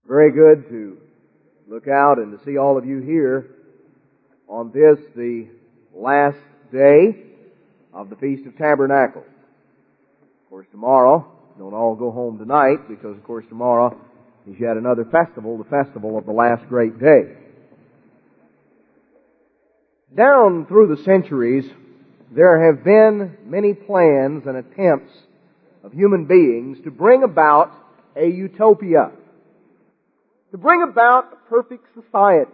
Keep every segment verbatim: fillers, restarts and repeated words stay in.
Very good to look out and to see all of you here on this, the last day of the Feast of Tabernacles. Of course, tomorrow, don't all go home tonight because, of course, tomorrow is yet another festival, the festival of the last great day. Down through the centuries, there have been many plans and attempts of human beings to bring about a utopia, to bring about a perfect society.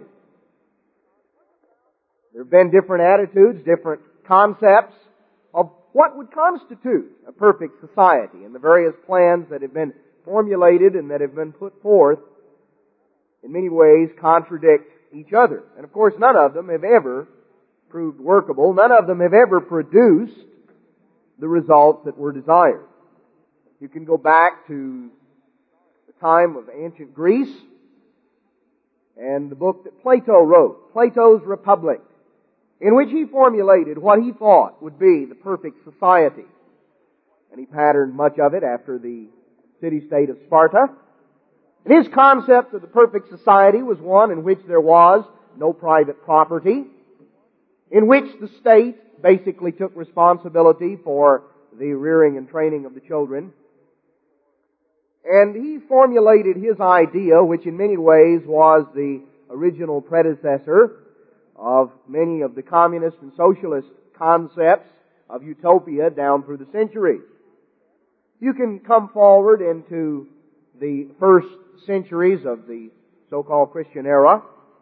There have been different attitudes, different concepts of what would constitute a perfect society, and the various plans that have been formulated and that have been put forth in many ways contradict each other. And of course, none of them have ever proved workable. None of them have ever produced the results that were desired. You can go back to the time of ancient Greece and the book that Plato wrote, Plato's Republic, in which he formulated what he thought would be the perfect society. And he patterned much of it after the city-state of Sparta. And his concept of the perfect society was one in which there was no private property, in which the state basically took responsibility for the rearing and training of the children. And he formulated his idea, which in many ways was the original predecessor of many of the communist and socialist concepts of utopia down through the centuries. You can come forward into the first centuries of the so-called Christian era,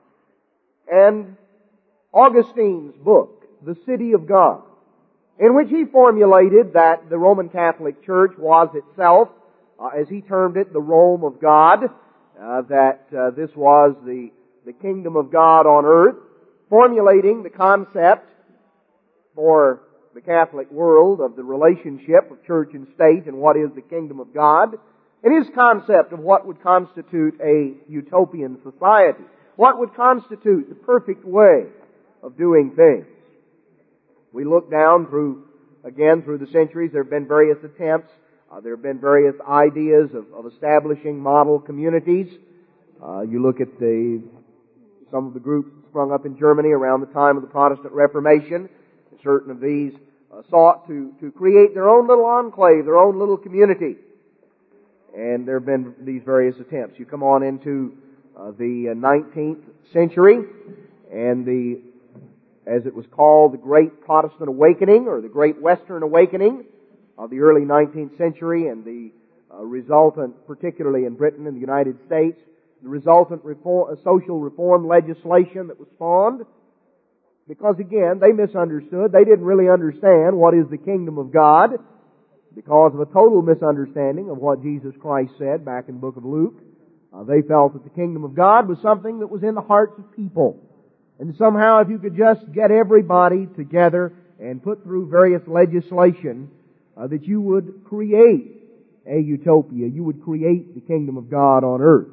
and Augustine's book, The City of God, in which he formulated that the Roman Catholic Church was itself, uh, as he termed it, the Rome of God, uh, that uh, this was the, the kingdom of God on earth, formulating the concept for the Catholic world of the relationship of church and state and what is the kingdom of God, and his concept of what would constitute a utopian society, what would constitute the perfect way of doing things. We look down through, again, through the centuries, there have been various attempts, uh, there have been various ideas of, of establishing model communities. Uh, you look at the, some of the groups that sprung up in Germany around the time of the Protestant Reformation. Certain of these uh, sought to, to create their own little enclave, their own little community. And there have been these various attempts. You come on into uh, the nineteenth century, and the as it was called, the Great Protestant Awakening, or the Great Western Awakening of the early nineteenth century, and the uh, resultant, particularly in Britain and the United States, the resultant reform, uh, social reform legislation that was spawned, because again, they misunderstood. They didn't really understand what is the kingdom of God, because of a total misunderstanding of what Jesus Christ said back in the book of Luke. Uh, they felt that the kingdom of God was something that was in the hearts of people. And somehow if you could just get everybody together and put through various legislation, uh, that you would create a utopia. You would create the kingdom of God on earth.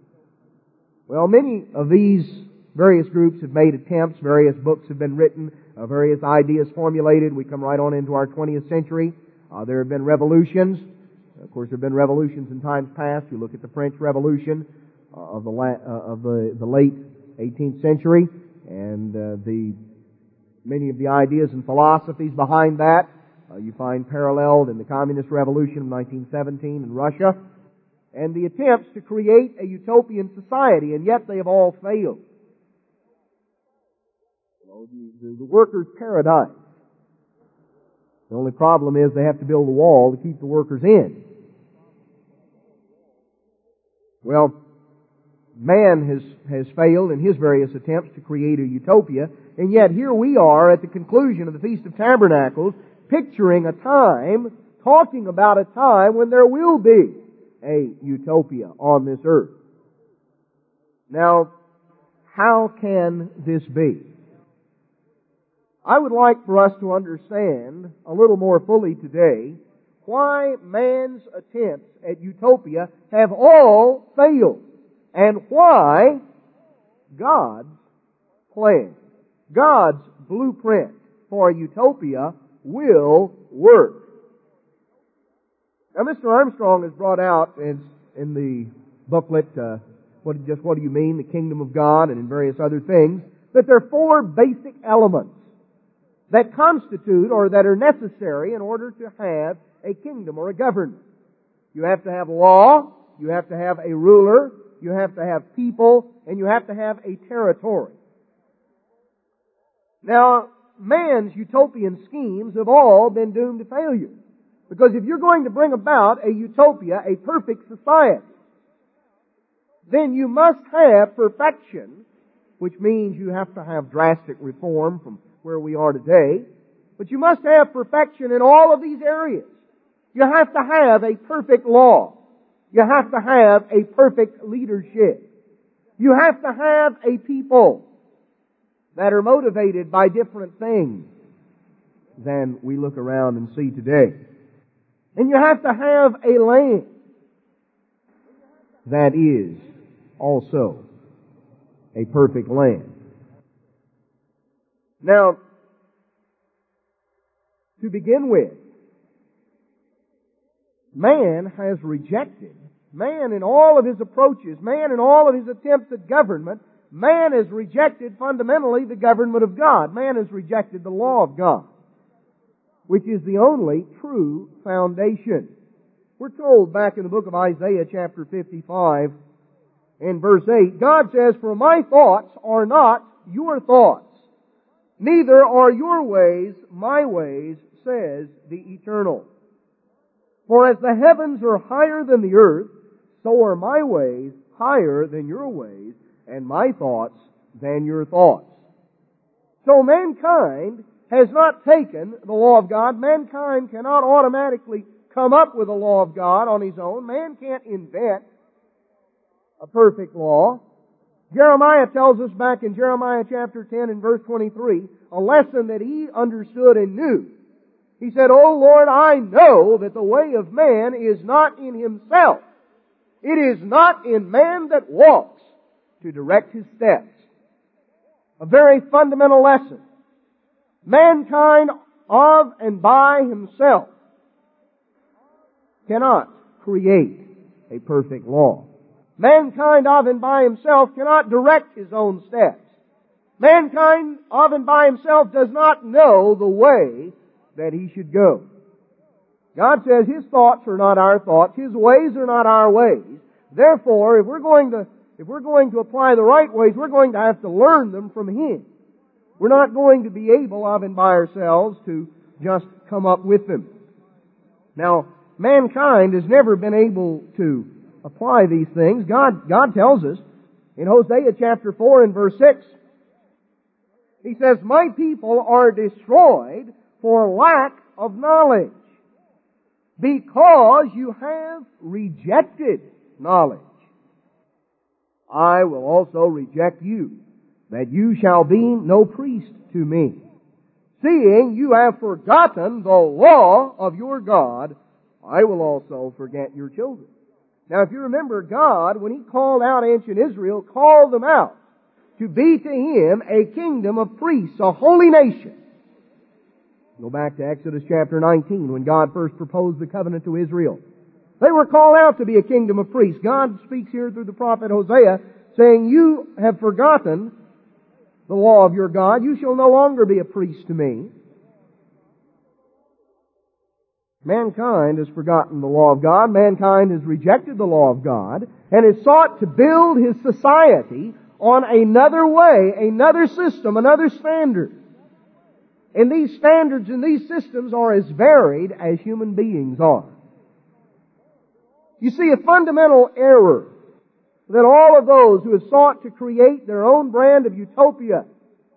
Well, many of these various groups have made attempts, various books have been written, uh, various ideas formulated. We come right on into our twentieth century. Uh, there have been revolutions. Of course, there have been revolutions in times past. You look at the French Revolution uh, of the la- uh, of the, the late eighteenth century. And uh, the many of the ideas and philosophies behind that uh, you find paralleled in the Communist Revolution of nineteen seventeen in Russia, and the attempts to create a utopian society, and yet they have all failed. You know, the, the, the workers' paradise. The only problem is they have to build a wall to keep the workers in. Well, man has, has failed in his various attempts to create a utopia, and yet here we are at the conclusion of the Feast of Tabernacles, picturing a time, talking about a time when there will be a utopia on this earth. Now, how can this be? I would like for us to understand a little more fully today why man's attempts at utopia have all failed, and why God's plan, God's blueprint for utopia will work. Now, Mister Armstrong has brought out in, in the booklet uh, what, just what do you mean, the kingdom of God, and in various other things, that there are four basic elements that constitute or that are necessary in order to have a kingdom or a government. You have to have law, you have to have a ruler, you have to have people, and you have to have a territory. Now, man's utopian schemes have all been doomed to failure. Because if you're going to bring about a utopia, a perfect society, then you must have perfection, which means you have to have drastic reform from where we are today. But you must have perfection in all of these areas. You have to have a perfect law. You have to have a perfect leadership. You have to have a people that are motivated by different things than we look around and see today. And you have to have a land that is also a perfect land. Now, to begin with, man has rejected, man in all of his approaches, man in all of his attempts at government, man has rejected fundamentally the government of God. Man has rejected the law of God, which is the only true foundation. We're told back in the book of Isaiah chapter fifty-five in verse eight, God says, "For my thoughts are not your thoughts, neither are your ways my ways, says the Eternal. For as the heavens are higher than the earth, so are my ways higher than your ways, and my thoughts than your thoughts." So mankind has not taken the law of God. Mankind cannot automatically come up with a law of God on his own. Man can't invent a perfect law. Jeremiah tells us back in Jeremiah chapter ten and verse twenty-three, a lesson that he understood and knew. He said, "O Lord, I know that the way of man is not in himself. It is not in man that walks to direct his steps." A very fundamental lesson. Mankind of and by himself cannot create a perfect law. Mankind of and by himself cannot direct his own steps. Mankind of and by himself does not know the way that he should go. God says His thoughts are not our thoughts, His ways are not our ways. Therefore, if we're going to, if we're going to apply the right ways, we're going to have to learn them from Him. We're not going to be able of and by ourselves to just come up with them. Now, mankind has never been able to apply these things. God, God tells us in Hosea chapter four and verse six, He says, "My people are destroyed for lack of knowledge, because you have rejected knowledge. I will also reject you, that you shall be no priest to me. Seeing you have forgotten the law of your God, I will also forget your children." Now, if you remember, God, when He called out ancient Israel, called them out to be to Him a kingdom of priests, a holy nation. Go back to Exodus chapter nineteen, when God first proposed the covenant to Israel. They were called out to be a kingdom of priests. God speaks here through the prophet Hosea, saying, "You have forgotten the law of your God. You shall no longer be a priest to me." Mankind has forgotten the law of God. Mankind has rejected the law of God and has sought to build his society on another way, another system, another standard. And these standards and these systems are as varied as human beings are. You see, a fundamental error that all of those who have sought to create their own brand of utopia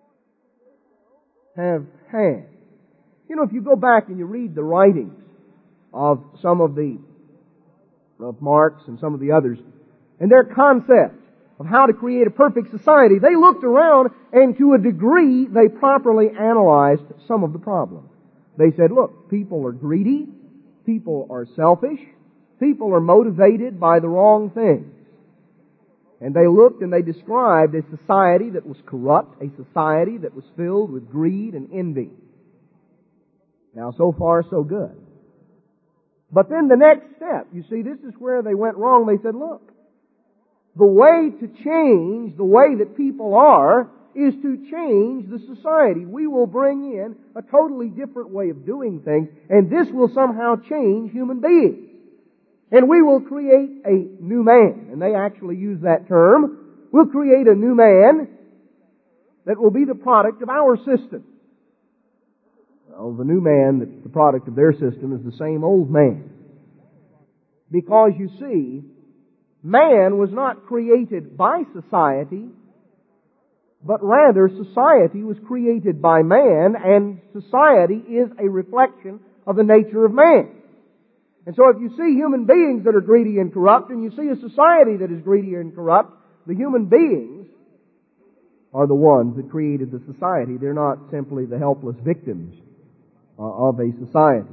have had. You know, if you go back and you read the writings of some of the, of Marx and some of the others, and their concept of how to create a perfect society, they looked around and to a degree they properly analyzed some of the problems. They said, look, people are greedy, people are selfish, people are motivated by the wrong things. And they looked and they described a society that was corrupt, a society that was filled with greed and envy. Now, so far, so good. But then the next step, you see, this is where they went wrong. They said, look, the way to change the way that people are is to change the society. We will bring in a totally different way of doing things, and this will somehow change human beings. And we will create a new man. And they actually use that term. We'll create a new man that will be the product of our system. Well, the new man that's the product of their system is the same old man. Because you see, man was not created by society, but rather society was created by man, and society is a reflection of the nature of man. And so if you see human beings that are greedy and corrupt, and you see a society that is greedy and corrupt, the human beings are the ones that created the society. They're not simply the helpless victims uh, of a society.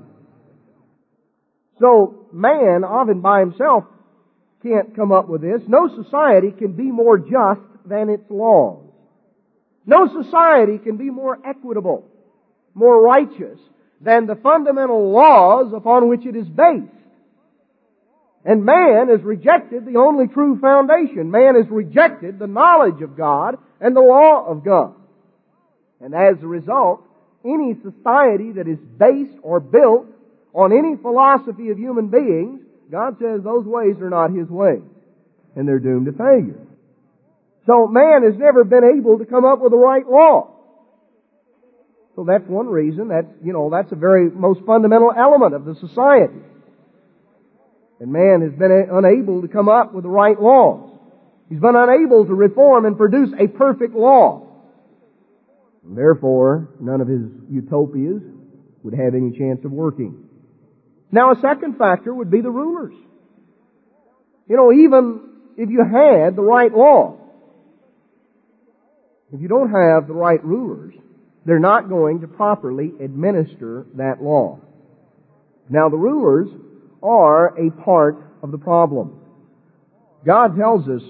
So man, of and by himself, can't come up with this. No society can be more just than its laws. No society can be more equitable, more righteous than the fundamental laws upon which it is based. And man has rejected the only true foundation. Man has rejected the knowledge of God and the law of God. And as a result, any society that is based or built on any philosophy of human beings, God says those ways are not His ways, and they're doomed to failure. So man has never been able to come up with the right law. So that's one reason. That's, you know, that's a very most fundamental element of the society. And man has been unable to come up with the right laws. He's been unable to reform and produce a perfect law. And therefore, none of his utopias would have any chance of working. Now, a second factor would be the rulers. You know, even if you had the right law, if you don't have the right rulers, they're not going to properly administer that law. Now, the rulers are a part of the problem. God tells us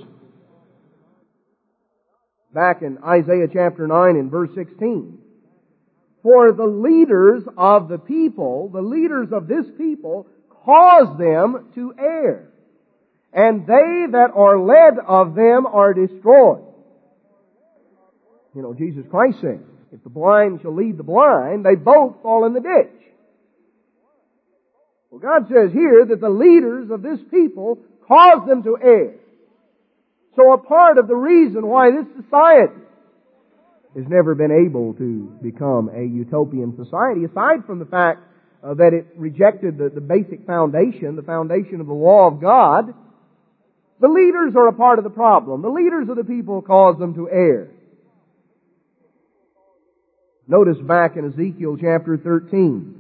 back in Isaiah chapter nine and verse sixteen, for the leaders of the people, the leaders of this people, cause them to err, and they that are led of them are destroyed. You know, Jesus Christ said, if the blind shall lead the blind, they both fall in the ditch. Well, God says here that the leaders of this people cause them to err. So a part of the reason why this society has never been able to become a utopian society, aside from the fact uh, that it rejected the, the basic foundation, the foundation of the law of God, the leaders are a part of the problem. The leaders of the people cause them to err. Notice back in Ezekiel chapter thirteen,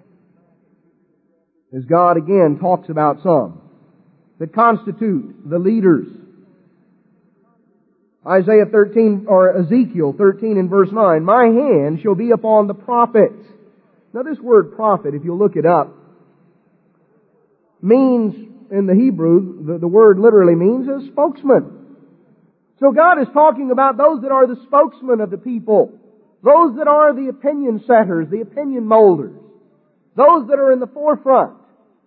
as God again talks about some that constitute the leaders. Isaiah thirteen, or Ezekiel thirteen and verse nine, my hand shall be upon the prophets. Now this word prophet, if you look it up, means, in the Hebrew, the, the word literally means a spokesman. So God is talking about those that are the spokesmen of the people. Those that are the opinion setters, the opinion molders. Those that are in the forefront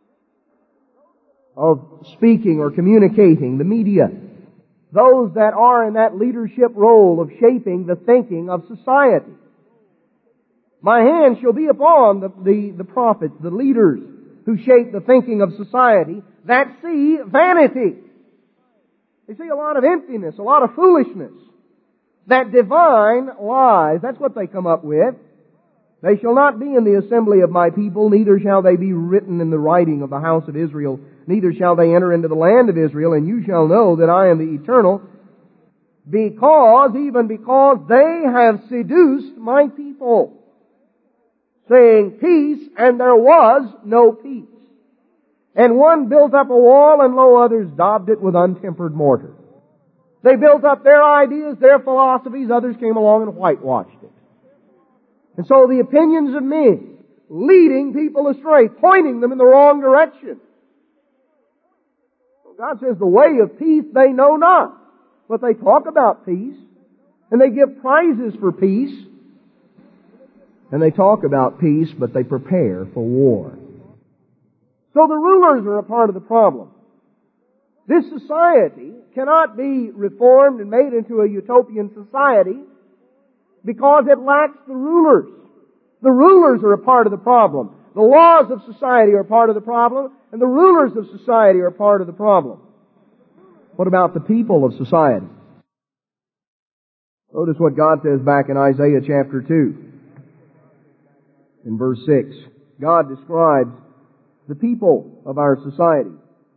of speaking or communicating, the media. Those that are in that leadership role of shaping the thinking of society. My hand shall be upon the, the, the prophets, the leaders who shape the thinking of society, that see vanity. They see a lot of emptiness, a lot of foolishness. That divine lies, that's what they come up with. They shall not be in the assembly of my people, neither shall they be written in the writing of the house of Israel, neither shall they enter into the land of Israel, and you shall know that I am the Eternal, because, even because they have seduced my people, saying peace, and there was no peace. And one built up a wall, and lo, others daubed it with untempered mortar. They built up their ideas, their philosophies, others came along and whitewashed it. And so the opinions of men, leading people astray, pointing them in the wrong direction. God says the way of peace they know not. But they talk about peace, and they give prizes for peace, and they talk about peace, but they prepare for war. So the rulers are a part of the problem. This society cannot be reformed and made into a utopian society because it lacks the rulers. The rulers are a part of the problem. The laws of society are part of the problem, and the rulers of society are part of the problem. What about the people of society? Notice what God says back in Isaiah chapter two, in verse six. God describes the people of our society.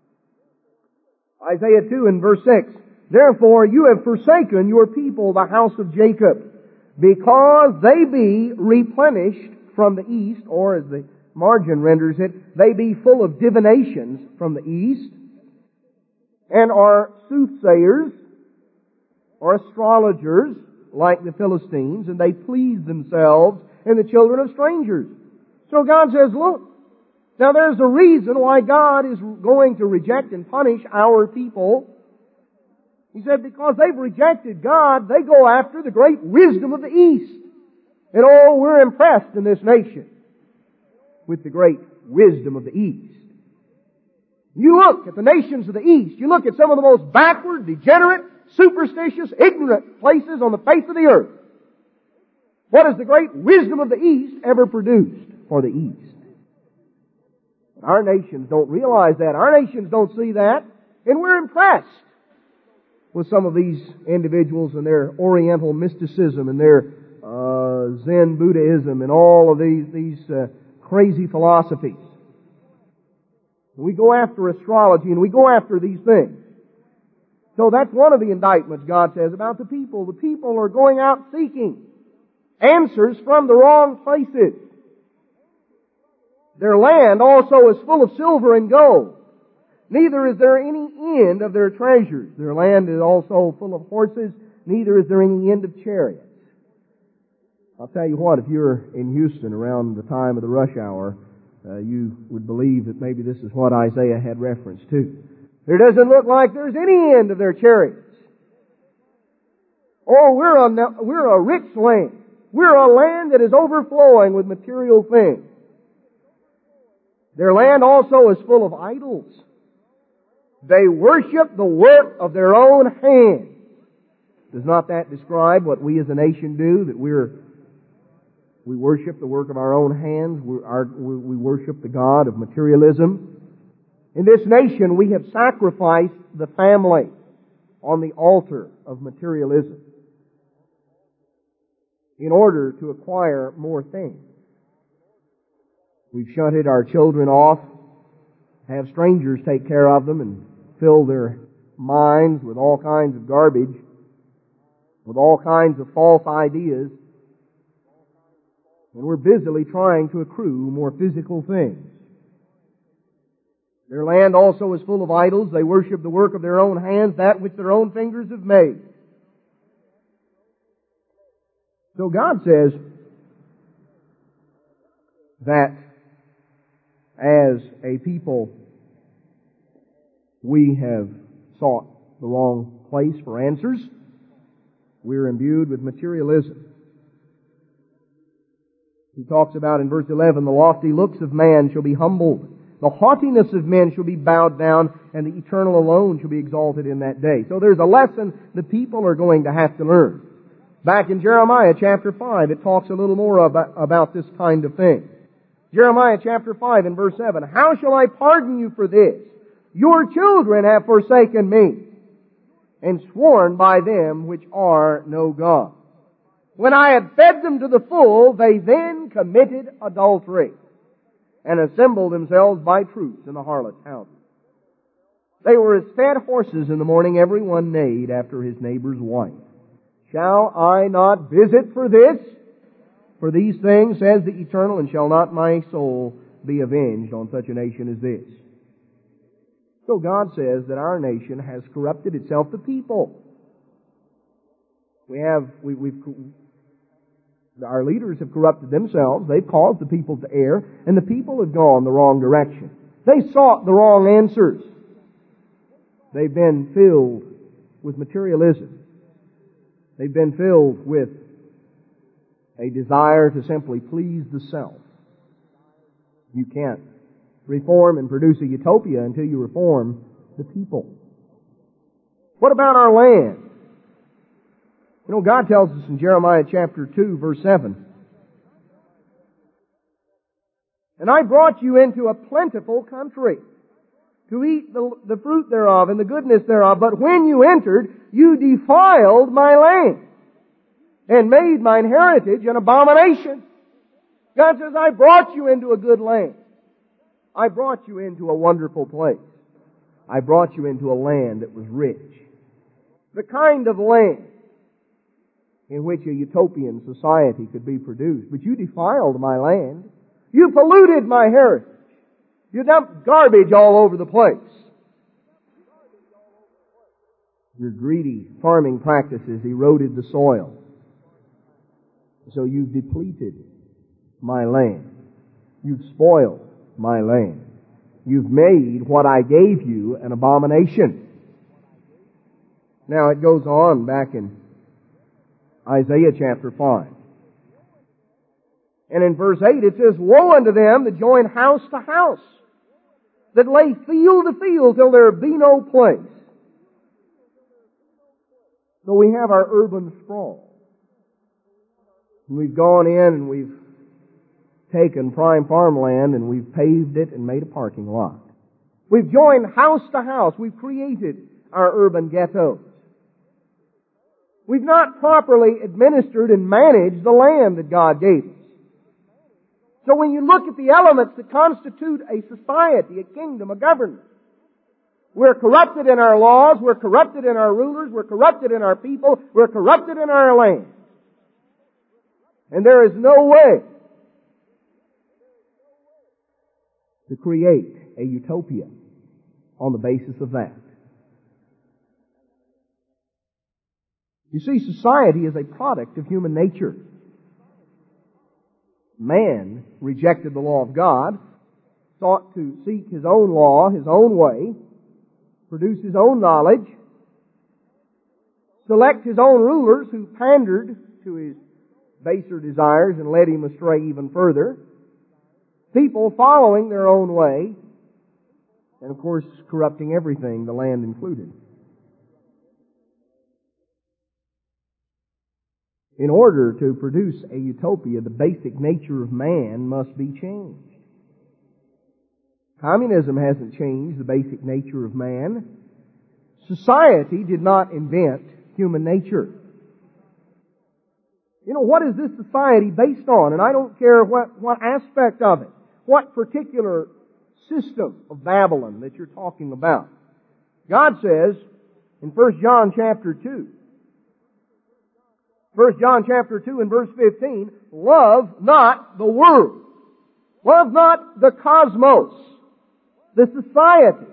Isaiah two and verse six. Therefore you have forsaken your people, the house of Jacob, because they be replenished from the east, or as the margin renders it, they be full of divinations from the east, and are soothsayers, or astrologers, like the Philistines, and they please themselves in the children of strangers. So God says, look, now there's a reason why God is going to reject and punish our people. He said, because they've rejected God, they go after the great wisdom of the East. And oh, we're impressed in this nation with the great wisdom of the East. You look at the nations of the East, you look at some of the most backward, degenerate, superstitious, ignorant places on the face of the earth. What has the great wisdom of the East ever produced for the East? Our nations don't realize that. Our nations don't see that. And we're impressed with some of these individuals and their Oriental mysticism and their uh, Zen Buddhism and all of these, these uh, crazy philosophies. We go after astrology and we go after these things. So that's one of the indictments God says about the people. The people are going out seeking answers from the wrong places. Their land also is full of silver and gold. Neither is there any end of their treasures. Their land is also full of horses. Neither is there any end of chariots. I'll tell you what, if you're in Houston around the time of the rush hour, uh, you would believe that maybe this is what Isaiah had reference to. There doesn't look like there's any end of their chariots. Oh, we're a, we're a rich land. We're a land that is overflowing with material things. Their land also is full of idols. They worship the work of their own hands. Does not that describe what we as a nation do? That we're, we worship the work of our own hands. We, our, we worship the God of materialism. In this nation, we have sacrificed the family on the altar of materialism in order to acquire more things. We've shunted our children off, have strangers take care of them, and fill their minds with all kinds of garbage, with all kinds of false ideas, and we're busily trying to accrue more physical things. Their land also is full of idols. They worship the work of their own hands, that which their own fingers have made. So God says that as a people, we have sought the wrong place for answers. We're imbued with materialism. He talks about in verse eleven, the lofty looks of man shall be humbled. The haughtiness of men shall be bowed down, and the eternal alone shall be exalted in that day. So there's a lesson the people are going to have to learn. Back in Jeremiah chapter five, it talks a little more about, about this kind of thing. Jeremiah chapter five and verse seven, how shall I pardon you for this? Your children have forsaken me, and sworn by them which are no God. When I had fed them to the full, they then committed adultery, and assembled themselves by troops in the harlots' houses. They were as fed horses in the morning, every one neighed after his neighbor's wife. Shall I not visit for this? For these things, says the Eternal, and shall not my soul be avenged on such a nation as this? So God says that our nation has corrupted itself, the people. We have, we, we've, our leaders have corrupted themselves. They've caused the people to err, and the people have gone the wrong direction. They sought the wrong answers. They've been filled with materialism. They've been filled with a desire to simply please the self. You can't reform and produce a utopia until you reform the people. What about our land? You know, God tells us in Jeremiah chapter two, verse seven, "And I brought you into a plentiful country, to eat the, the fruit thereof and the goodness thereof. But when you entered, you defiled my land, and made mine heritage an abomination." God says, I brought you into a good land. I brought you into a wonderful place. I brought you into a land that was rich. The kind of land in which a utopian society could be produced. But you defiled my land. You polluted my heritage. You dumped garbage all over the place. Your greedy farming practices eroded the soil. So you've depleted my land. You've spoiled my land. You've made what I gave you an abomination. Now it goes on back in Isaiah chapter five. And in verse eight it says, "Woe unto them that join house to house, that lay field to field till there be no place." So we have our urban sprawl. And we've gone in and we've taken prime farmland and we've paved it and made a parking lot. We've joined house to house. We've created our urban ghettos. We've not properly administered and managed the land that God gave us. So when you look at the elements that constitute a society, a kingdom, a government, we're corrupted in our laws, we're corrupted in our rulers, we're corrupted in our people, we're corrupted in our land. And there is no way to create a utopia on the basis of that. You see, society is a product of human nature. Man rejected the law of God, sought to seek his own law, his own way, produce his own knowledge, select his own rulers who pandered to his baser desires and led him astray even further. People following their own way, and of course corrupting everything, the land included. In order to produce a utopia, the basic nature of man must be changed. Communism hasn't changed the basic nature of man. Society did not invent human nature. You know, what is this society based on? And I don't care what, what aspect of it, what particular system of Babylon that you're talking about. God says in First John chapter two, First John chapter two and verse fifteen, "Love not the world. Love not the cosmos, the society,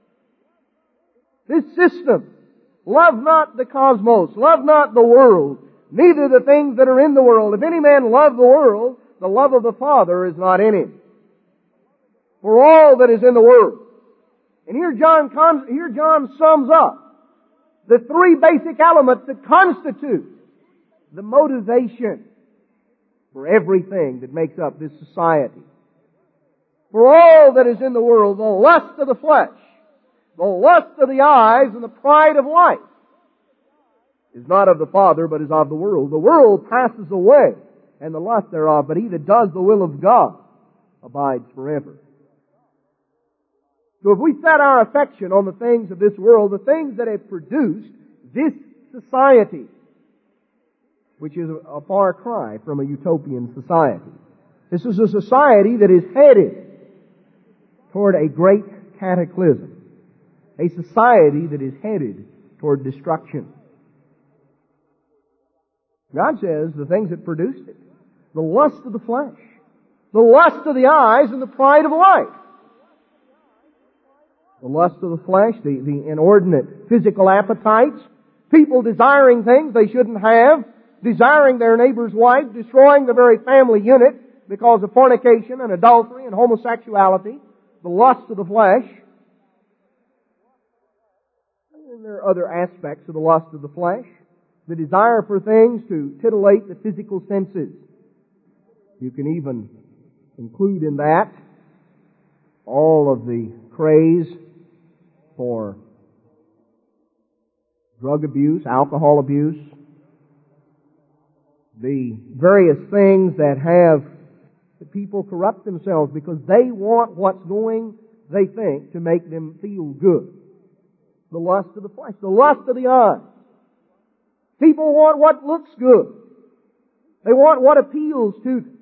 this system. Love not the cosmos. Love not the world, neither the things that are in the world. If any man love the world, the love of the Father is not in him. For all that is in the world." And here John, here John sums up the three basic elements that constitute the motivation for everything that makes up this society. For all that is in the world, the lust of the flesh, the lust of the eyes, and the pride of life is not of the Father, but is of the world. The world passes away, and the lust thereof, but he that does the will of God abides forever. So if we set our affection on the things of this world, the things that have produced this society, which is a far cry from a utopian society. This is a society that is headed toward a great cataclysm. A society that is headed toward destruction. God says the things that produced it, the lust of the flesh, the lust of the eyes, and the pride of life. The lust of the flesh, the, the inordinate physical appetites, people desiring things they shouldn't have, desiring their neighbor's wife, destroying the very family unit because of fornication and adultery and homosexuality, the lust of the flesh. And there are other aspects of the lust of the flesh. The desire for things to titillate the physical senses. You can even include in that all of the craze for drug abuse, alcohol abuse, the various things that have the people corrupt themselves because they want what's going, they think, to make them feel good. The lust of the flesh, the lust of the eye. People want what looks good. They want what appeals to them.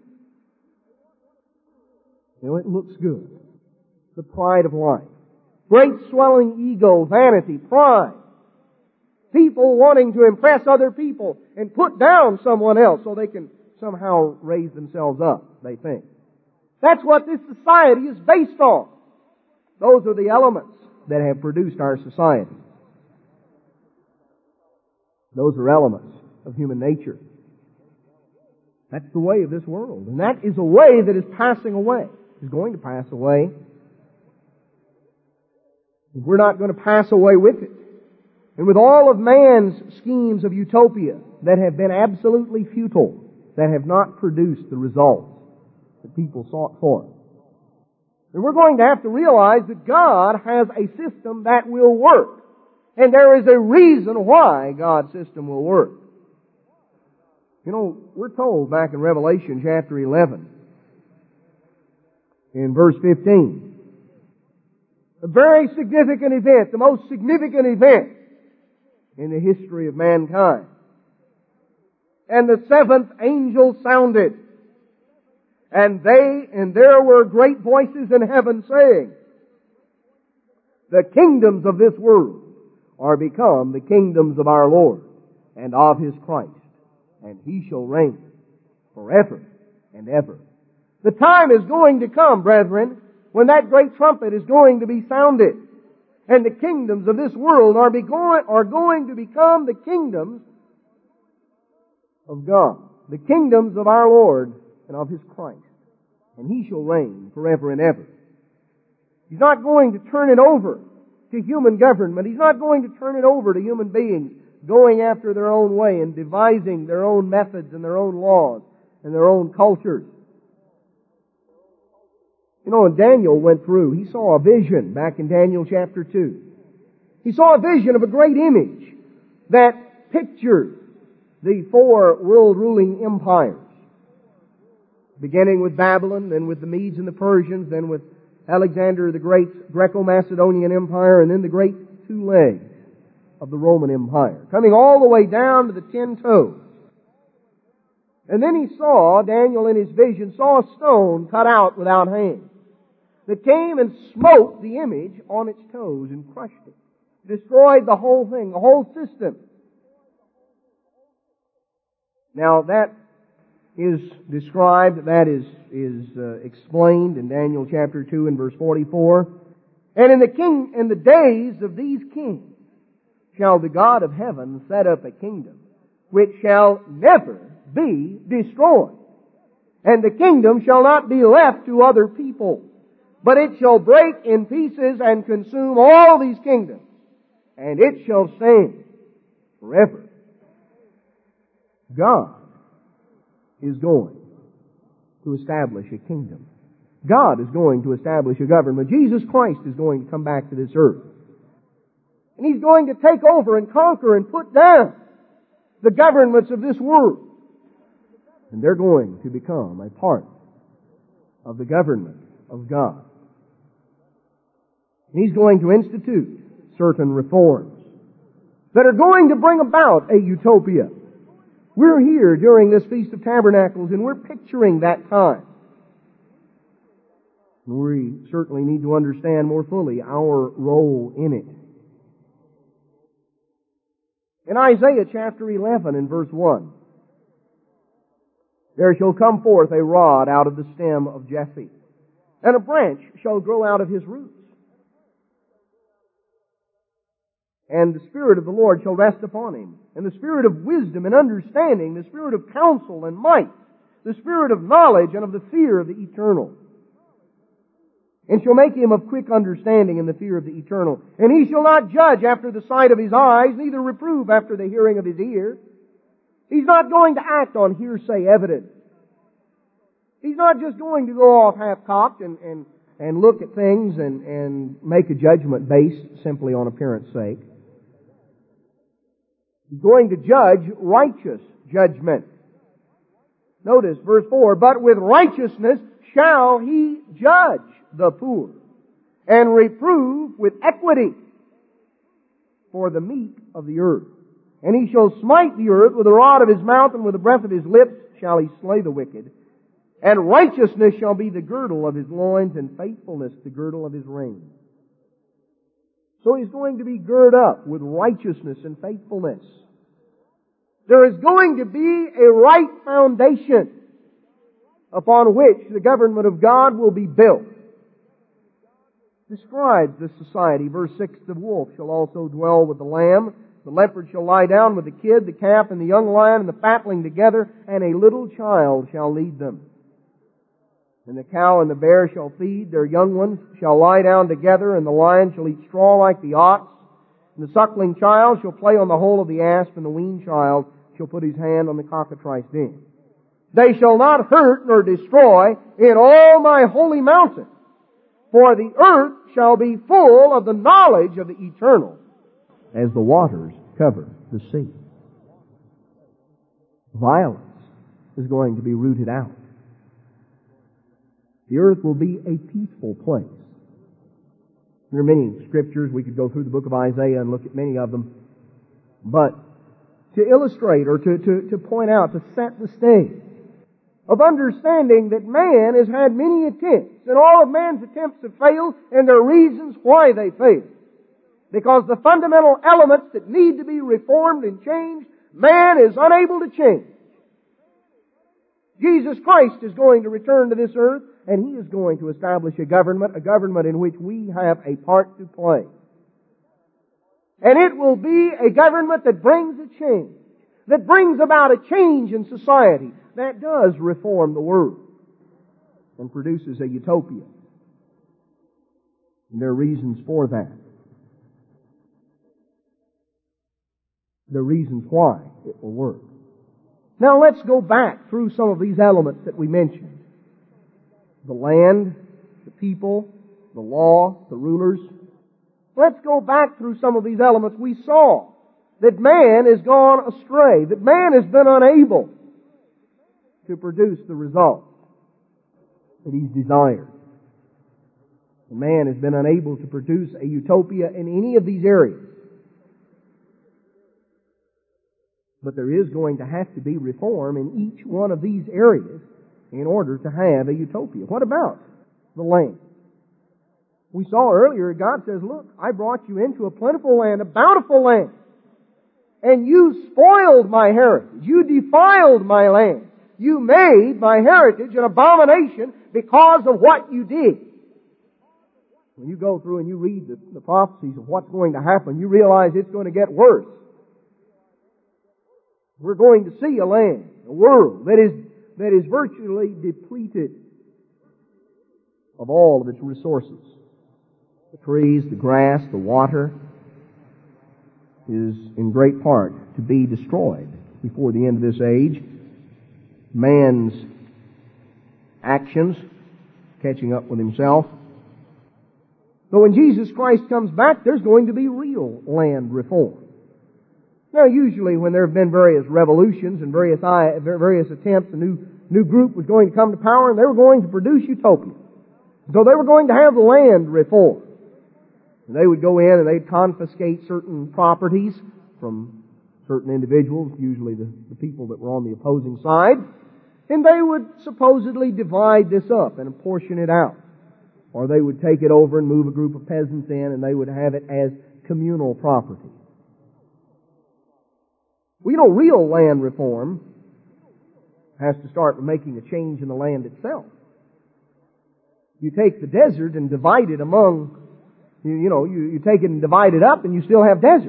You know, it looks good. The pride of life. Great swelling ego, vanity, pride. People wanting to impress other people and put down someone else so they can somehow raise themselves up, they think. That's what this society is based on. Those are the elements that have produced our society. Those are elements of human nature. That's the way of this world. And that is a way that is passing away. Is going to pass away. We're not going to pass away with it. And with all of man's schemes of utopia that have been absolutely futile, that have not produced the results that people sought for. And we're going to have to realize that God has a system that will work. And there is a reason why God's system will work. You know, we're told back in Revelation chapter eleven, in verse fifteen, a very significant event, the most significant event in the history of mankind. And the seventh angel sounded, and they, and there were great voices in heaven saying, the kingdoms of this world are become the kingdoms of our Lord and of His Christ, and He shall reign forever and ever. The time is going to come, brethren, when that great trumpet is going to be sounded, and the kingdoms of this world are, be going, are going to become the kingdoms of God, the kingdoms of our Lord and of His Christ, and He shall reign forever and ever. He's not going to turn it over to human government. He's not going to turn it over to human beings going after their own way and devising their own methods and their own laws and their own cultures. You know, when Daniel went through, he saw a vision back in Daniel chapter two. He saw a vision of a great image that pictured the four world-ruling empires, beginning with Babylon, then with the Medes and the Persians, then with Alexander the Great's Greco-Macedonian Empire, and then the great two legs of the Roman Empire, coming all the way down to the ten toes. And then he saw, Daniel in his vision, saw a stone cut out without hands that came and smote the image on its toes and crushed it. Destroyed the whole thing, the whole system. Now that is described, that is, is uh, explained in Daniel chapter two and verse forty-four. And in the king, in the days of these kings shall the God of heaven set up a kingdom which shall never be destroyed. And the kingdom shall not be left to other people, but it shall break in pieces and consume all these kingdoms, and it shall stand forever. God is going to establish a kingdom. God is going to establish a government. Jesus Christ is going to come back to this earth. And He's going to take over and conquer and put down the governments of this world. And they're going to become a part of the government of God. And He's going to institute certain reforms that are going to bring about a utopia. We're here during this Feast of Tabernacles, and we're picturing that time. We certainly need to understand more fully our role in it. In Isaiah chapter eleven and verse one, there shall come forth a rod out of the stem of Jesse, and a branch shall grow out of his roots. And the Spirit of the Lord shall rest upon him, and the Spirit of wisdom and understanding, the Spirit of counsel and might, the Spirit of knowledge and of the fear of the eternal. And shall make him of quick understanding in the fear of the eternal. And he shall not judge after the sight of his eyes, neither reprove after the hearing of his ears. He's not going to act on hearsay evidence. He's not just going to go off half-cocked and, and, and look at things and, and make a judgment based simply on appearance sake. He's going to judge righteous judgment. Notice verse four, but with righteousness shall he judge the poor, and reprove with equity for the meek of the earth. And he shall smite the earth with the rod of his mouth, and with the breath of his lips shall he slay the wicked. And righteousness shall be the girdle of his loins, and faithfulness the girdle of his reins. So he's going to be girded up with righteousness and faithfulness. There is going to be a right foundation upon which the government of God will be built. Describes this society. Verse six, the wolf shall also dwell with the lamb. The leopard shall lie down with the kid, the calf, and the young lion, and the fatling together, and a little child shall lead them. And the cow and the bear shall feed, their young ones shall lie down together, and the lion shall eat straw like the ox. And the suckling child shall play on the hole of the asp, and the weaned child shall put his hand on the cockatrice den. They shall not hurt nor destroy in all my holy mountain, for the earth shall be full of the knowledge of the eternal, as the waters cover the sea. Violence is going to be rooted out. The earth will be a peaceful place. There are many scriptures. We could go through the book of Isaiah and look at many of them. But to illustrate or to, to, to point out, to set the stage of understanding that man has had many attempts, and all of man's attempts have failed, and there are reasons why they failed. Because the fundamental elements that need to be reformed and changed, man is unable to change. Jesus Christ is going to return to this earth, and He is going to establish a government, a government in which we have a part to play. And it will be a government that brings a change, that brings about a change in society, that does reform the world and produces a utopia. And there are reasons for that. There are reasons why it will work. Now let's go back through some of these elements that we mentioned. The land, the people, the law, the rulers. Let's go back through some of these elements. We saw that man has gone astray, that man has been unable to produce the results that he's desired. Man has been unable to produce a utopia in any of these areas. But there is going to have to be reform in each one of these areas in order to have a utopia. What about the land? We saw earlier, God says, look, I brought you into a plentiful land, a bountiful land, and you spoiled my heritage. You defiled my land. You made my heritage an abomination because of what you did. When you go through and you read the, the prophecies of what's going to happen, you realize it's going to get worse. We're going to see a land, a world that is, that is virtually depleted of all of its resources. The trees, the grass, the water is in great part to be destroyed before the end of this age. Man's actions catching up with himself. So when Jesus Christ comes back, there's going to be real land reform. Now, usually when there have been various revolutions and various various attempts, a new new group was going to come to power, and they were going to produce utopia. So they were going to have the land reform. And they would go in and they'd confiscate certain properties from certain individuals, usually the, the people that were on the opposing side, and they would supposedly divide this up and portion it out. Or they would take it over and move a group of peasants in, and they would have it as communal property. Well, you know, real land reform has to start with making a change in the land itself. You take the desert and divide it among, you, you know, you, you take it and divide it up and you still have desert.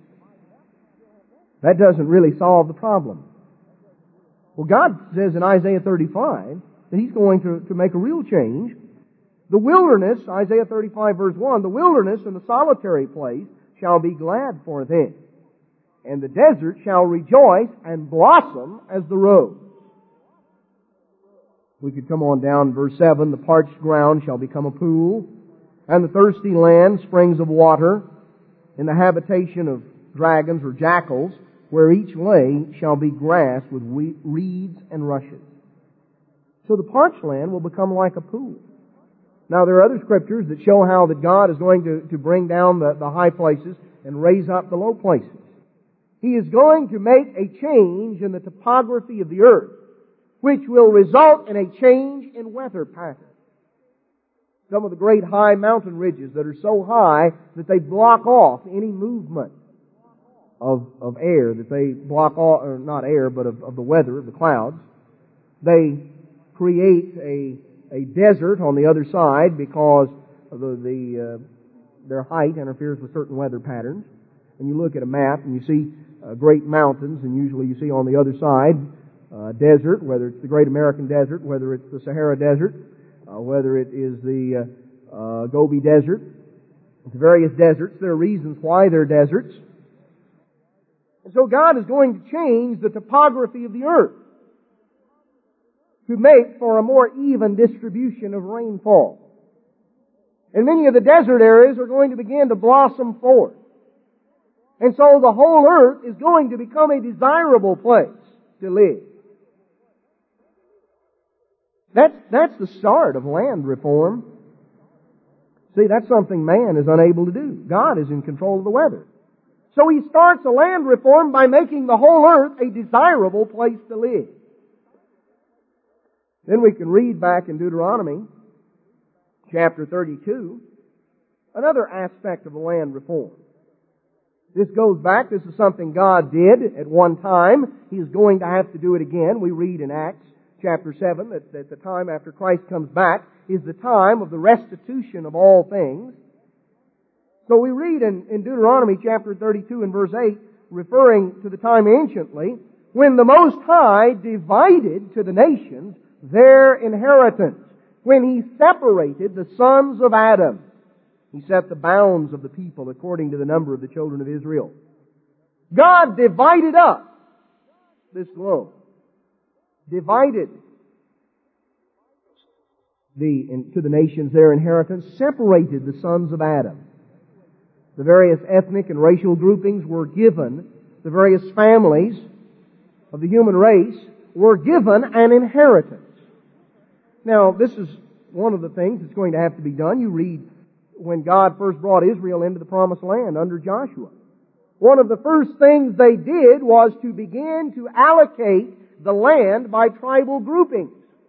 That doesn't really solve the problem. Well, God says in Isaiah thirty-five that He's going to, to make a real change. The wilderness, Isaiah thirty-five verse one, the wilderness and the solitary place shall be glad for them, and the desert shall rejoice and blossom as the rose. We could come on down, verse seven, the parched ground shall become a pool, and the thirsty land springs of water. In the habitation of dragons or jackals, where each lay shall be grass with we- reeds and rushes. So the parched land will become like a pool. Now there are other scriptures that show how that God is going to, to bring down the, the high places and raise up the low places. He is going to make a change in the topography of the earth, which will result in a change in weather patterns. Some of the great high mountain ridges that are so high that they block off any movement of, of air, that they block off, or not air, but of, of the weather, of the clouds. They create a, a desert on the other side because of the, the uh, their height interferes with certain weather patterns. And you look at a map and you see uh, great mountains, and usually you see on the other side uh, desert, whether it's the Great American Desert, whether it's the Sahara Desert, uh, whether it is the uh, uh, Gobi Desert, the various deserts. There are reasons why they're deserts. And so God is going to change the topography of the earth to make for a more even distribution of rainfall. And many of the desert areas are going to begin to blossom forth. And so the whole earth is going to become a desirable place to live. That's, that's the start of land reform. See, that's something man is unable to do. God is in control of the weather. So He starts a land reform by making the whole earth a desirable place to live. Then we can read back in Deuteronomy chapter thirty-two, another aspect of the land reform. This goes back, this is something God did at one time. He is going to have to do it again. We read in Acts chapter seven that, that the time after Christ comes back is the time of the restitution of all things. So we read in, in Deuteronomy chapter thirty-two and verse eight, referring to the time anciently, when the Most High divided to the nations their inheritance, when He separated the sons of Adam. He set the bounds of the people according to the number of the children of Israel. God divided up this globe. Divided the, in, to the nations their inheritance, separated the sons of Adam. The various ethnic and racial groupings were given, the various families of the human race were given an inheritance. Now, this is one of the things that's going to have to be done. You read when God first brought Israel into the Promised Land under Joshua. One of the first things they did was to begin to allocate the land by tribal groupings.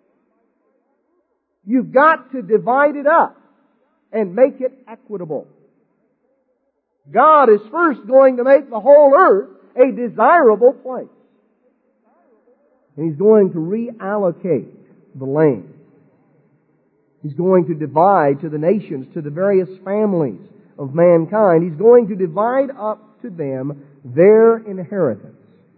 You've got to divide it up and make it equitable. God is first going to make the whole earth a desirable place. And He's going to reallocate the land. He's going to divide to the nations, to the various families of mankind. He's going to divide up to them their inheritance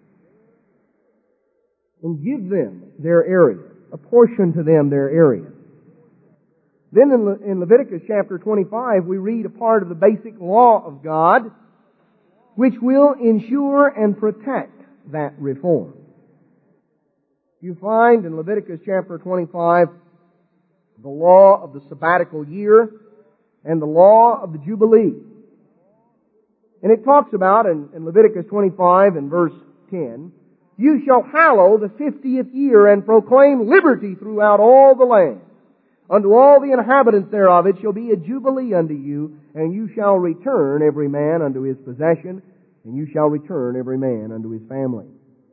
and give them their area, apportion to them their area. Then in, Le- in Leviticus chapter twenty-five, we read a part of the basic law of God, which will ensure and protect that reform. You find in Leviticus chapter twenty-five the law of the sabbatical year and the law of the Jubilee. And it talks about in, in Leviticus twenty-five and verse ten, you shall hallow the fiftieth year and proclaim liberty throughout all the land. Unto all the inhabitants thereof it shall be a jubilee unto you, and you shall return every man unto his possession, and you shall return every man unto his family.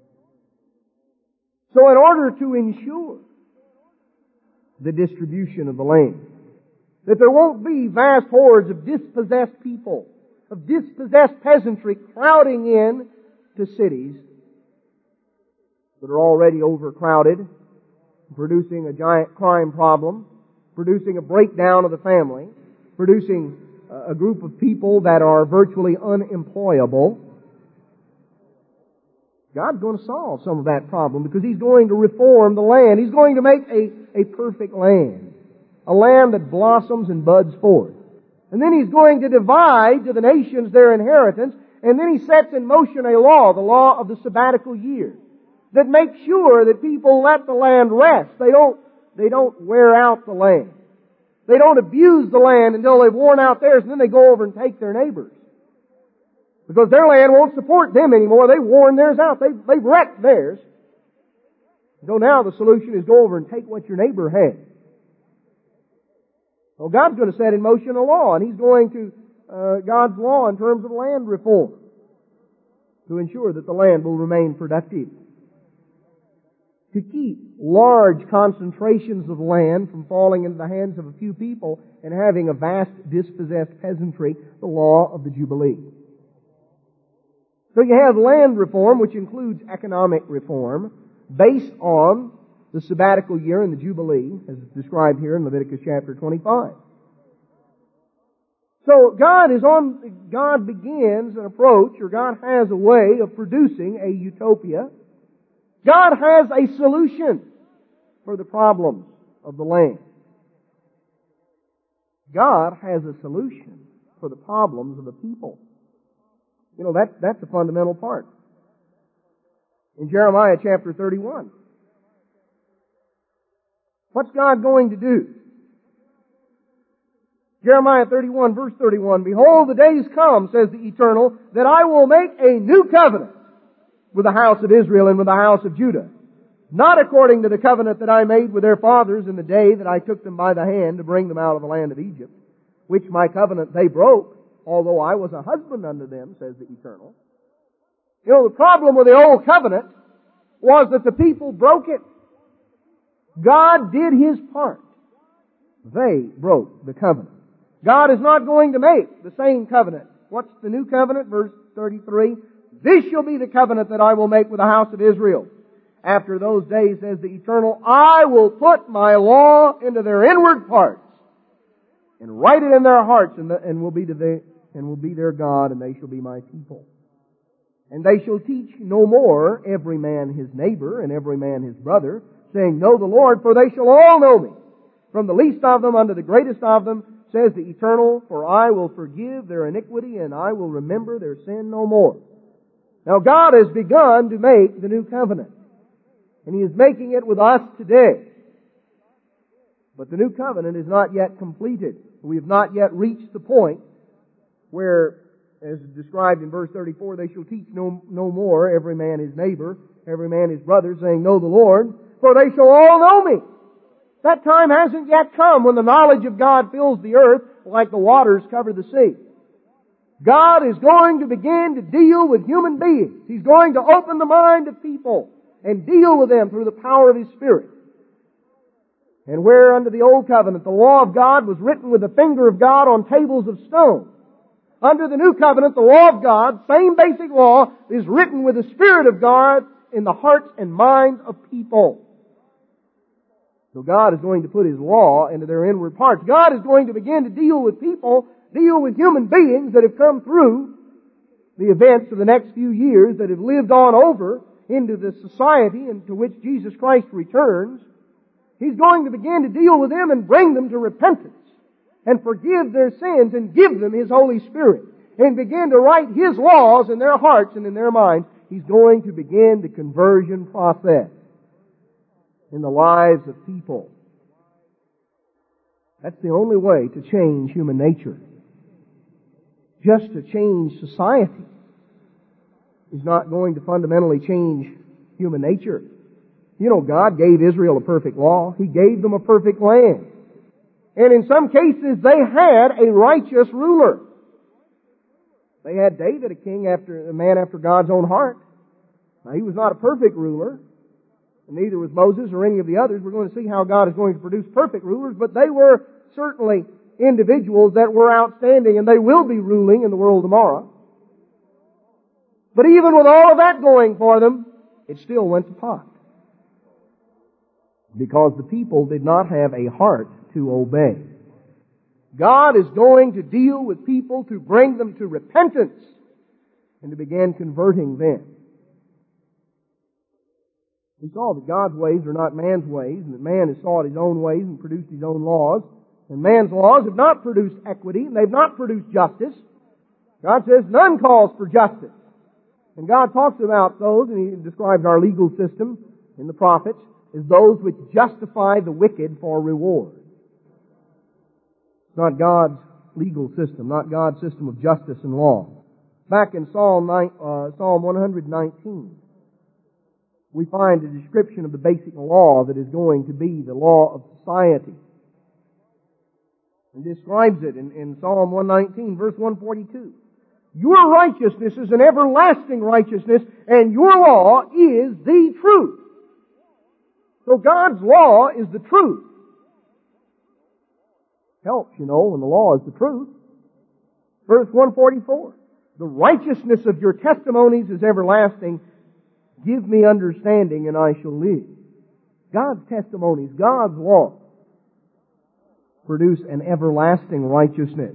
So in order to ensure the distribution of the land, that there won't be vast hordes of dispossessed people, of dispossessed peasantry crowding in to cities that are already overcrowded, producing a giant crime problem, producing a breakdown of the family, producing a group of people that are virtually unemployable. God's going to solve some of that problem because He's going to reform the land. He's going to make a, a perfect land. A land that blossoms and buds forth. And then He's going to divide to the nations their inheritance, and then He sets in motion a law, the law of the sabbatical year, that makes sure that people let the land rest. They don't, they don't wear out the land. They don't abuse the land until they've worn out theirs, and then they go over and take their neighbors. Because their land won't support them anymore. They've worn theirs out. They've, they've wrecked theirs. So now the solution is go over and take what your neighbor has. Well, God's going to set in motion a law, and He's going to, uh, God's law in terms of land reform to ensure that the land will remain productive. To keep large concentrations of land from falling into the hands of a few people and having a vast dispossessed peasantry, the law of the Jubilee. So you have land reform, which includes economic reform, based on the sabbatical year and the Jubilee, as described here in Leviticus chapter twenty-five. So God is on, God begins an approach, or God has a way of producing a utopia. God has a solution for the problems of the land. God has a solution for the problems of the people. You know, that, that's the fundamental part. In Jeremiah chapter thirty-one, what's God going to do? Jeremiah thirty-one, verse thirty-one, "Behold, the days come, says the Eternal, that I will make a new covenant with the house of Israel and with the house of Judah, not according to the covenant that I made with their fathers in the day that I took them by the hand to bring them out of the land of Egypt, which my covenant they broke, although I was a husband unto them, says the Eternal." You know, the problem with the old covenant was that the people broke it. God did His part. They broke the covenant. God is not going to make the same covenant. What's the new covenant? Verse thirty-three. "This shall be the covenant that I will make with the house of Israel. After those days, says the Eternal, I will put my law into their inward parts and write it in their hearts, and, the, and will be to their, and will be their God, and they shall be my people. And they shall teach no more every man his neighbor and every man his brother, saying, Know the Lord, for they shall all know me, from the least of them unto the greatest of them, says the Eternal, for I will forgive their iniquity, and I will remember their sin no more." Now God has begun to make the new covenant, and He is making it with us today. But the new covenant is not yet completed. We have not yet reached the point where, as described in verse thirty-four, they shall teach no, no more every man his neighbor, every man his brother, saying, Know the Lord, for they shall all know me. That time hasn't yet come when the knowledge of God fills the earth like the waters cover the sea. God is going to begin to deal with human beings. He's going to open the mind of people and deal with them through the power of His Spirit. And where under the Old Covenant the law of God was written with the finger of God on tables of stone, under the New Covenant the law of God, same basic law, is written with the Spirit of God in the hearts and minds of people. So God is going to put His law into their inward parts. God is going to begin to deal with people, deal with human beings that have come through the events of the next few years, that have lived on over into the society into which Jesus Christ returns. He's going to begin to deal with them and bring them to repentance and forgive their sins and give them His Holy Spirit and begin to write His laws in their hearts and in their minds. He's going to begin the conversion process in the lives of people. That's the only way to change human nature. Just to change society is not going to fundamentally change human nature. You know, God gave Israel a perfect law. He gave them a perfect land. And in some cases, they had a righteous ruler. They had David, a king after, a man after God's own heart. Now, he was not a perfect ruler, and neither was Moses or any of the others. We're going to see how God is going to produce perfect rulers, but they were certainly individuals that were outstanding, and they will be ruling in the world tomorrow. But even with all of that going for them, it still went to pot. Because the people did not have a heart to obey. God is going to deal with people to bring them to repentance and to begin converting them. We saw that God's ways are not man's ways, and that man has sought his own ways and produced his own laws. And man's laws have not produced equity, and they've not produced justice. God says none calls for justice. And God talks about those, and He describes our legal system in the prophets, as those which justify the wicked for reward. It's not God's legal system, not God's system of justice and law. Back in Psalm, uh, Psalm one nineteen, we find a description of the basic law that is going to be the law of society. It describes it in, in Psalm one nineteen, verse one forty-two. Your righteousness is an everlasting righteousness, and your law is the truth. So God's law is the truth. Helps, you know, when the law is the truth. Verse one forty-four. The righteousness of your testimonies is everlasting. Give me understanding and I shall live. God's testimonies, God's law, produce an everlasting righteousness.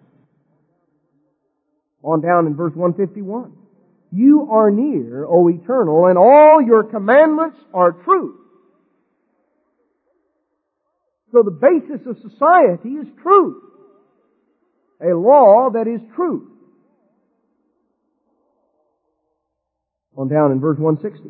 On down in verse one fifty-one. You are near, O Eternal, and all your commandments are truth. So the basis of society is truth. A law that is truth. On down in verse one sixty.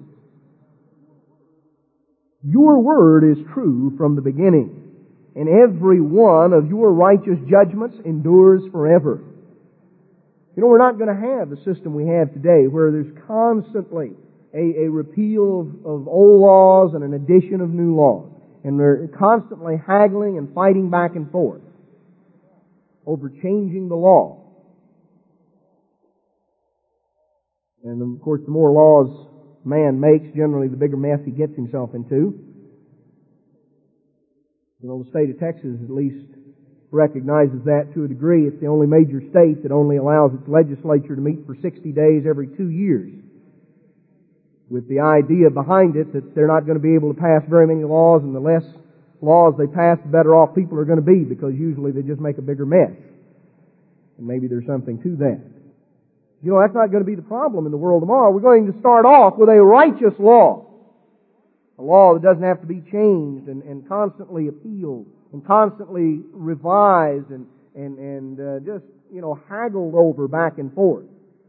Your word is true from the beginning, and every one of your righteous judgments endures forever. You know, we're not going to have the system we have today where there's constantly a, a repeal of, of old laws and an addition of new laws. And they're constantly haggling and fighting back and forth over changing the law. And of course, the more laws man makes, generally the bigger mess he gets himself into. You know, the state of Texas at least recognizes that to a degree. It's the only major state that only allows its legislature to meet for sixty days every two years. With the idea behind it that they're not going to be able to pass very many laws, and the less laws they pass, the better off people are going to be, because usually they just make a bigger mess. And maybe there's something to that. You know, that's not going to be the problem in the world tomorrow. We're going to start off with a righteous law. A law that doesn't have to be changed and, and constantly appealed and constantly revised and, and, and uh, just, you know, haggled over back and forth.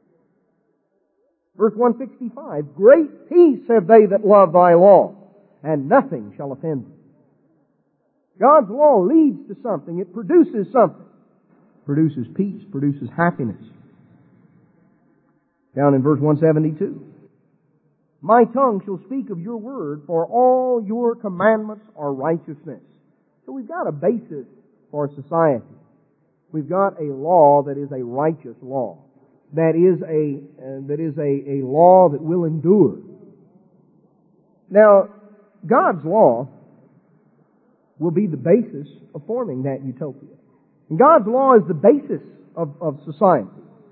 Verse one sixty-five, great peace have they that love thy law, and nothing shall offend them. God's law leads to something. It produces something. Produces peace, produces happiness. Down in verse one seventy-two. My tongue shall speak of your word, for all your commandments are righteousness. So we've got a basis for society. We've got a law that is a righteous law. That is a uh, that is a, a law that will endure. Now, God's law will be the basis of forming that utopia. And God's law is the basis of, of society.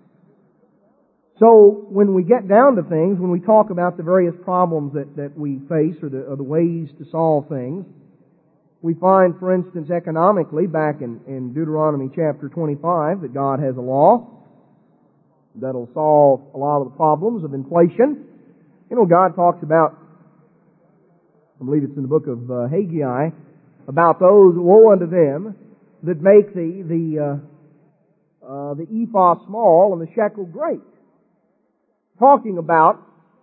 So when we get down to things, when we talk about the various problems that, that we face or the, or the ways to solve things, we find, for instance, economically, back in, in Deuteronomy chapter twenty-five, that God has a law that'll solve a lot of the problems of inflation. You know, God talks about, I believe it's in the book of uh, Haggai, about those, woe unto them that make the the uh, uh, the ephah small and the shekel great. Talking about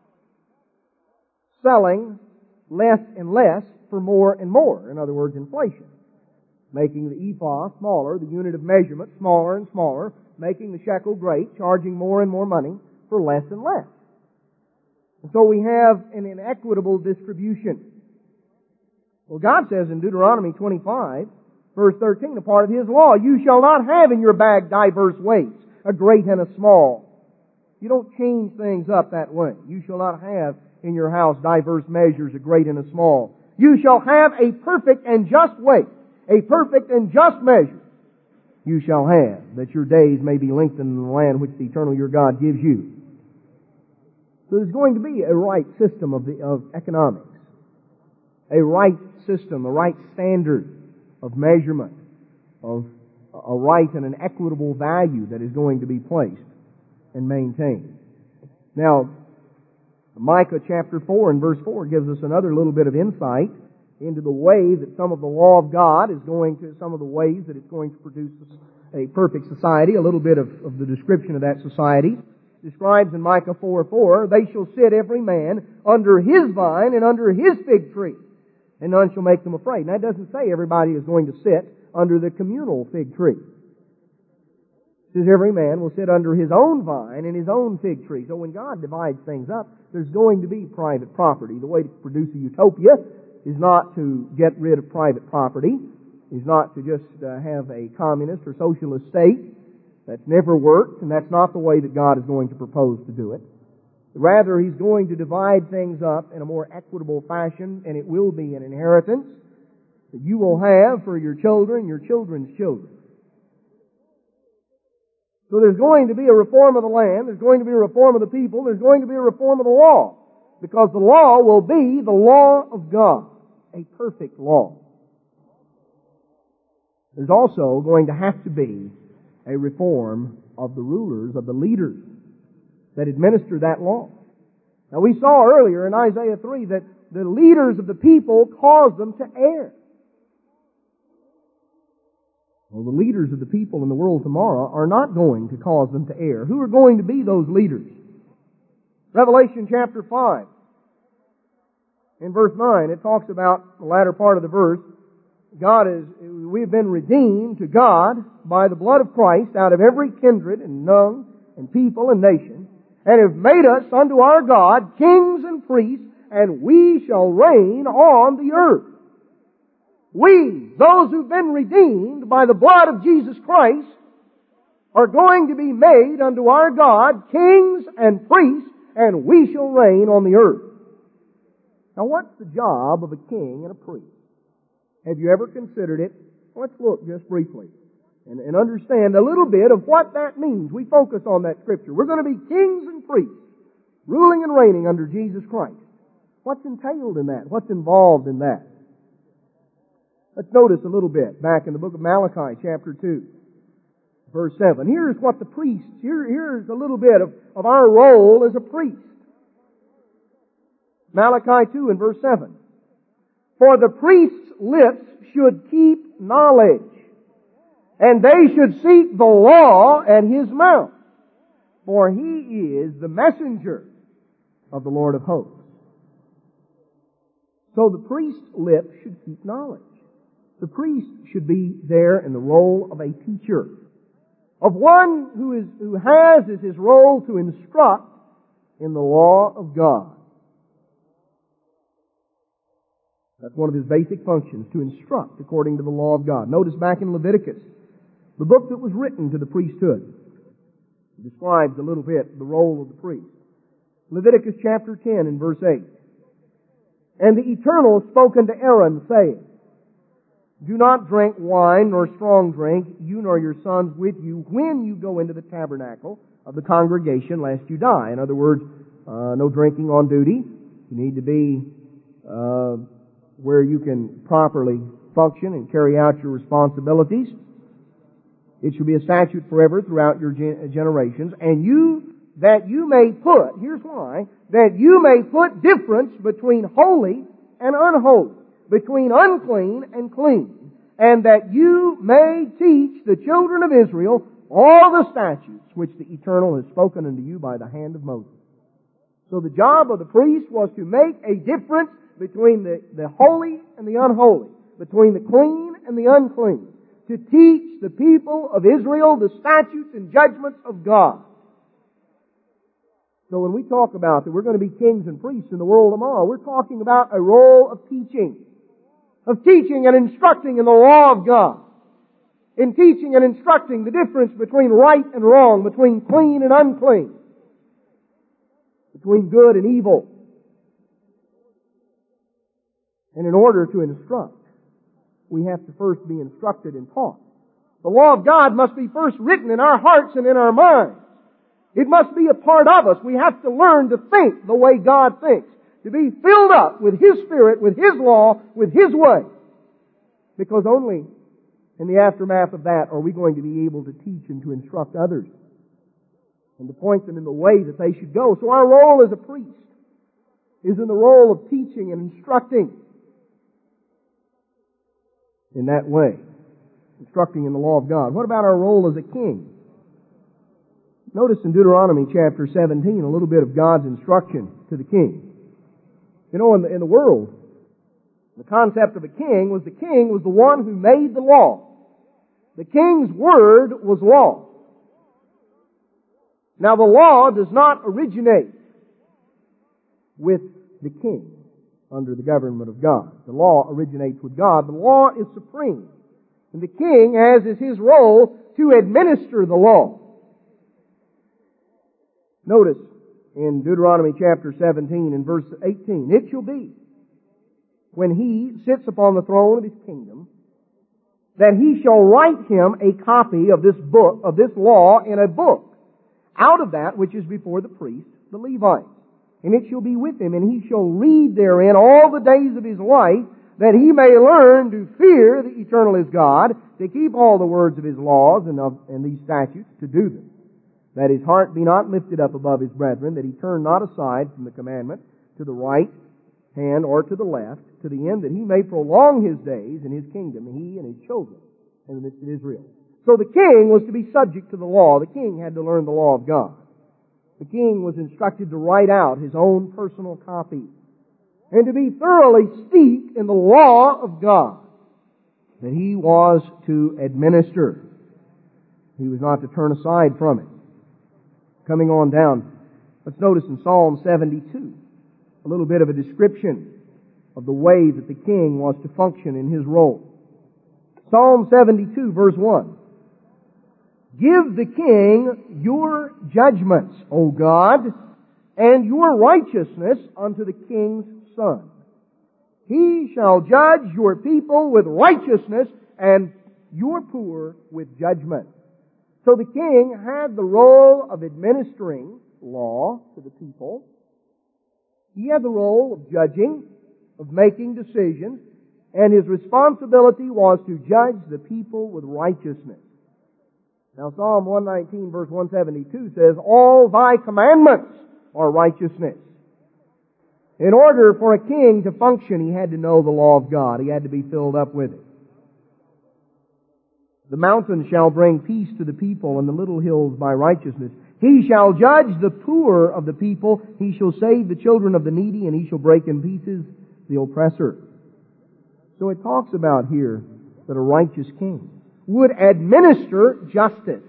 selling less and less for more and more. In other words, inflation. Making the ephah smaller, the unit of measurement smaller and smaller, making the shekel great, charging more and more money for less and less. And so we have an inequitable distribution. Well, God says in Deuteronomy twenty-five, verse thirteen, a part of His law, you shall not have in your bag diverse weights, a great and a small. You don't change things up that way. You shall not have in your house diverse measures, a great and a small. You shall have a perfect and just weight, a perfect and just measure. You shall have, that your days may be lengthened in the land which the eternal your God gives you. So there's going to be a right system of the of economics, a right system, a right standard of measurement, of a right and an equitable value that is going to be placed and maintained. Now, Micah chapter four and verse four gives us another little bit of insight into the way that some of the law of God is going to, some of the ways that it's going to produce a perfect society. A little bit of, of the description of that society describes in Micah four four, they shall sit every man under his vine and under his fig tree, and none shall make them afraid. Now, that doesn't say everybody is going to sit under the communal fig tree. It says every man will sit under his own vine and his own fig tree. So when God divides things up, there's going to be private property. The way to produce a utopia is not to get rid of private property, is not to just uh, have a communist or socialist state. That's never worked, and that's not the way that God is going to propose to do it. Rather, He's going to divide things up in a more equitable fashion, and it will be an inheritance that you will have for your children, your children's children. So there's going to be a reform of the land, there's going to be a reform of the people, there's going to be a reform of the law, because the law will be the law of God, a perfect law. There's also going to have to be a reform of the rulers, of the leaders that administer that law. Now we saw earlier in Isaiah three that the leaders of the people caused them to err. Well, the leaders of the people in the world tomorrow are not going to cause them to err. Who are going to be those leaders? Revelation chapter five. In verse nine, it talks about the latter part of the verse. God is, we have been redeemed to God by the blood of Christ out of every kindred and tongue and people and nation, and have made us unto our God kings and priests, and we shall reign on the earth. We, those who've been redeemed by the blood of Jesus Christ, are going to be made unto our God kings and priests, and we shall reign on the earth. Now what's the job of a king and a priest? Have you ever considered it? Let's look just briefly and, and understand a little bit of what that means. We focus on that scripture. We're going to be kings and priests, ruling and reigning under Jesus Christ. What's entailed in that? What's involved in that? Let's notice a little bit back in the book of Malachi, chapter two, verse seven. Here's what the priests, here, here's a little bit of, of our role as a priest. Malachi two and verse seven. For the priest's lips should keep knowledge, and they should seek the law at his mouth, for he is the messenger of the Lord of hosts. So the priest's lips should keep knowledge. The priest should be there in the role of a teacher, of one who is who has as his role to instruct in the law of God. That's one of his basic functions, to instruct according to the law of God. Notice back in Leviticus, the book that was written to the priesthood. It describes a little bit the role of the priest. Leviticus chapter ten and verse eight. And the Eternal spoke unto Aaron, saying, Do not drink wine nor strong drink, you nor your sons with you, when you go into the tabernacle of the congregation, lest you die. In other words, uh, no drinking on duty. You need to be uh, where you can properly function and carry out your responsibilities. It shall be a statute forever throughout your gen- generations. And you, that you may put, here's why, that you may put difference between holy and unholy, between unclean and clean, and that you may teach the children of Israel all the statutes which the Eternal has spoken unto you by the hand of Moses. So the job of the priest was to make a difference between the, the holy and the unholy, between the clean and the unclean, to teach the people of Israel the statutes and judgments of God. So when we talk about that we're going to be kings and priests in the world tomorrow, we're talking about a role of teaching, of teaching and instructing in the law of God, in teaching and instructing the difference between right and wrong, between clean and unclean, between good and evil. And in order to instruct, we have to first be instructed and taught. The law of God must be first written in our hearts and in our minds. It must be a part of us. We have to learn to think the way God thinks, to be filled up with His Spirit, with His law, with His way. Because only in the aftermath of that are we going to be able to teach and to instruct others and to point them in the way that they should go. So our role as a priest is in the role of teaching and instructing in that way, instructing in the law of God. What about our role as a king? Notice in Deuteronomy chapter seventeen a little bit of God's instruction to the king. You know, in the, in the world, the concept of a king was the king was the one who made the law. The king's word was law. Now the law does not originate with the king under the government of God. The law originates with God. The law is supreme. And the king, as is his role, to administer the law. Notice in Deuteronomy chapter seventeen and verse eighteen, it shall be, when he sits upon the throne of his kingdom, that he shall write him a copy of this book, of this law in a book, out of that which is before the priest, the Levite. And it shall be with him, and he shall read therein all the days of his life, that he may learn to fear the eternal his God, to keep all the words of his laws and of and these statutes, to do them. That his heart be not lifted up above his brethren, that he turn not aside from the commandment to the right hand or to the left, to the end that he may prolong his days in his kingdom, he and his children in the midst of Israel. So the king was to be subject to the law. The king had to learn the law of God. The king was instructed to write out his own personal copy and to be thoroughly steeped in the law of God that he was to administer. He was not to turn aside from it. Coming on down, let's notice in Psalm seventy-two a little bit of a description of the way that the king was to function in his role. Psalm seventy-two verse one. Give the king your judgments, O God, and your righteousness unto the king's son. He shall judge your people with righteousness and your poor with judgment. So the king had the role of administering law to the people. He had the role of judging, of making decisions, and his responsibility was to judge the people with righteousness. Now Psalm one nineteen verse one seventy-two says, all thy commandments are righteousness. In order for a king to function, he had to know the law of God. He had to be filled up with it. The mountains shall bring peace to the people, and the little hills by righteousness. He shall judge the poor of the people. He shall save the children of the needy, and he shall break in pieces the oppressor. So it talks about here that a righteous king would administer justice.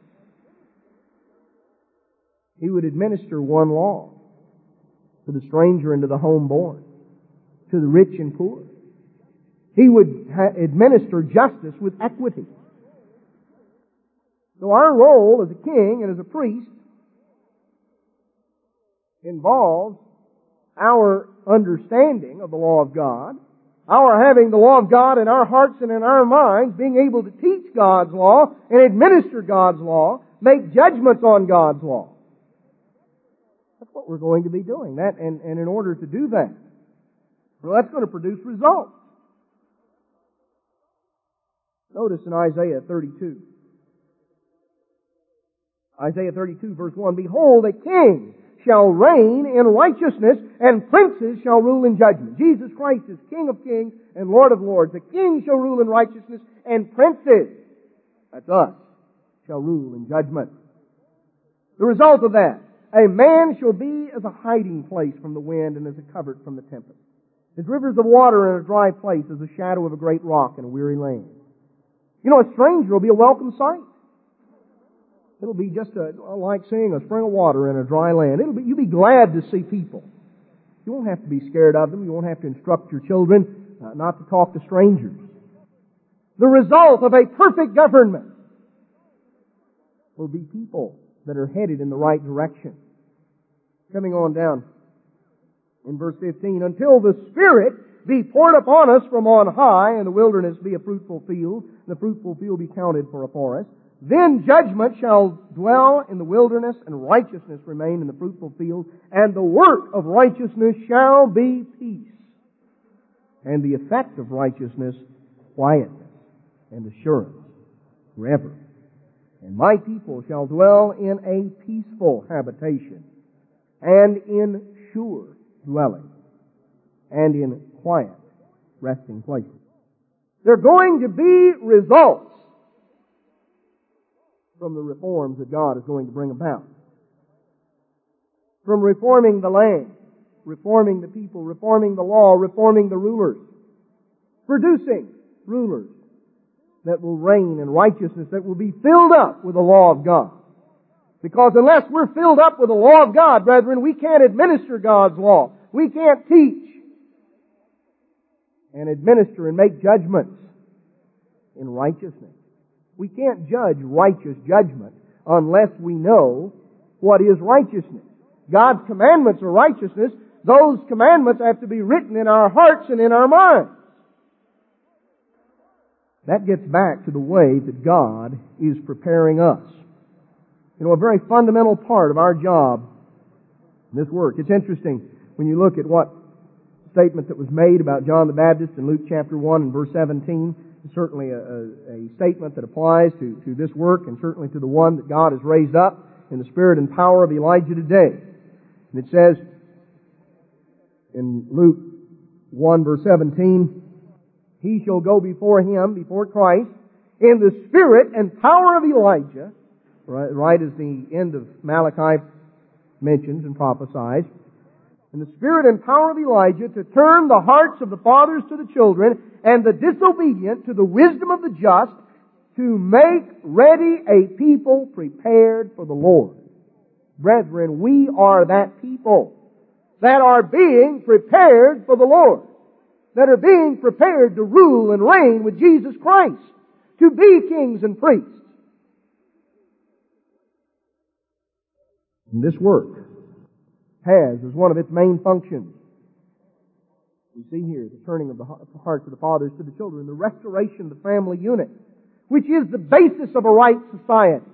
He would administer one law to the stranger and to the homeborn, to the rich and poor. He would ha- administer justice with equity. So our role as a king and as a priest involves our understanding of the law of God, our having the law of God in our hearts and in our minds, being able to teach God's law and administer God's law, make judgments on God's law. That's what we're going to be doing. That, and, and in order to do that, well, that's going to produce results. Notice in Isaiah thirty-two. Isaiah thirty-two verse one, behold, a king shall reign in righteousness, and princes shall rule in judgment. Jesus Christ is King of kings and Lord of lords. A king shall rule in righteousness, and princes, that's us, shall rule in judgment. The result of that, a man shall be as a hiding place from the wind and as a covert from the tempest. As rivers of water in a dry place, as a shadow of a great rock in a weary land. You know, a stranger will be a welcome sight. It'll be just a, like seeing a spring of water in a dry land. It'll be, you'll be glad to see people. You won't have to be scared of them. You won't have to instruct your children uh, not to talk to strangers. The result of a perfect government will be people that are headed in the right direction. Coming on down in verse fifteen, until the Spirit be poured upon us from on high, and the wilderness be a fruitful field, and the fruitful field be counted for a forest. Then judgment shall dwell in the wilderness, and righteousness remain in the fruitful field, and the work of righteousness shall be peace, and the effect of righteousness quietness and assurance forever. And my people shall dwell in a peaceful habitation, and in sure dwelling, and in quiet resting places. There are going to be results from the reforms that God is going to bring about. From reforming the land, reforming the people, reforming the law, reforming the rulers, producing rulers that will reign in righteousness, that will be filled up with the law of God. Because unless we're filled up with the law of God, brethren, we can't administer God's law. We can't teach and administer and make judgments in righteousness. We can't judge righteous judgment unless we know what is righteousness. God's commandments are righteousness. Those commandments have to be written in our hearts and in our minds. That gets back to the way that God is preparing us. You know, a very fundamental part of our job in this work. It's interesting when you look at what statement that was made about John the Baptist in Luke chapter one and verse seventeen. It's certainly a, a, a statement that applies to, to this work and certainly to the one that God has raised up in the spirit and power of Elijah today. And it says in Luke one verse seventeen, He shall go before him, before Christ, in the spirit and power of Elijah, right, right as the end of Malachi mentions and prophesies, in the spirit and power of Elijah, to turn the hearts of the fathers to the children, and the disobedient to the wisdom of the just, to make ready a people prepared for the Lord. Brethren, we are that people that are being prepared for the Lord, that are being prepared to rule and reign with Jesus Christ, to be kings and priests. And this work has as one of its main functions, we see here the turning of the hearts of the fathers to the children, the restoration of the family unit, which is the basis of a right society,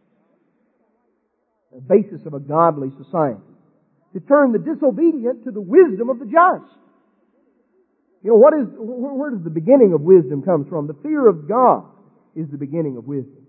the basis of a godly society, to turn the disobedient to the wisdom of the just. You know, what is, where does the beginning of wisdom come from? The fear of God is the beginning of wisdom.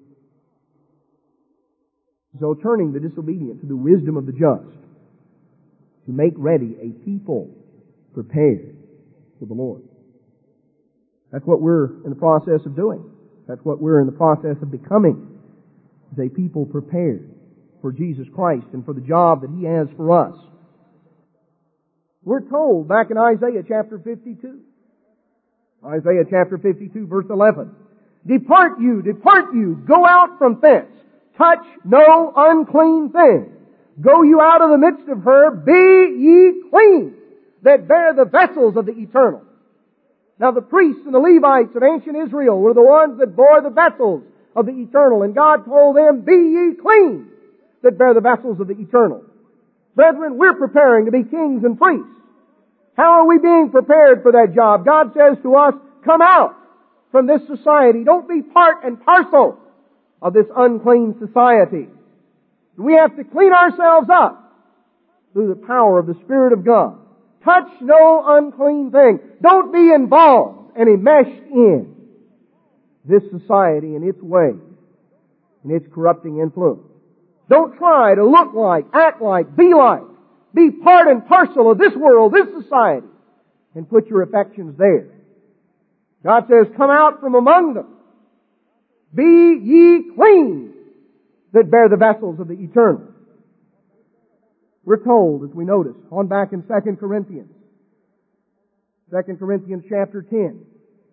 So turning the disobedient to the wisdom of the just, to make ready a people prepared for the Lord. That's what we're in the process of doing. That's what we're in the process of becoming, as a people prepared for Jesus Christ and for the job that He has for us. We're told back in Isaiah chapter fifty-two, Isaiah chapter fifty-two verse eleven, Depart you, depart you, go out from thence, touch no unclean thing. Go you out of the midst of her, be ye clean, that bear the vessels of the eternal. Now the priests and the Levites of ancient Israel were the ones that bore the vessels of the eternal, and God told them, Be ye clean, that bear the vessels of the eternal. Brethren, we're preparing to be kings and priests. How are we being prepared for that job? God says to us, come out from this society. Don't be part and parcel of this unclean society. We have to clean ourselves up through the power of the Spirit of God. Touch no unclean thing. Don't be involved and enmeshed in this society and its ways and its corrupting influence. Don't try to look like, act like, be like, be part and parcel of this world, this society, and put your affections there. God says, come out from among them. Be ye clean, that bear the vessels of the eternal. We're told, as we notice, on back in Second Corinthians, Second Corinthians chapter ten,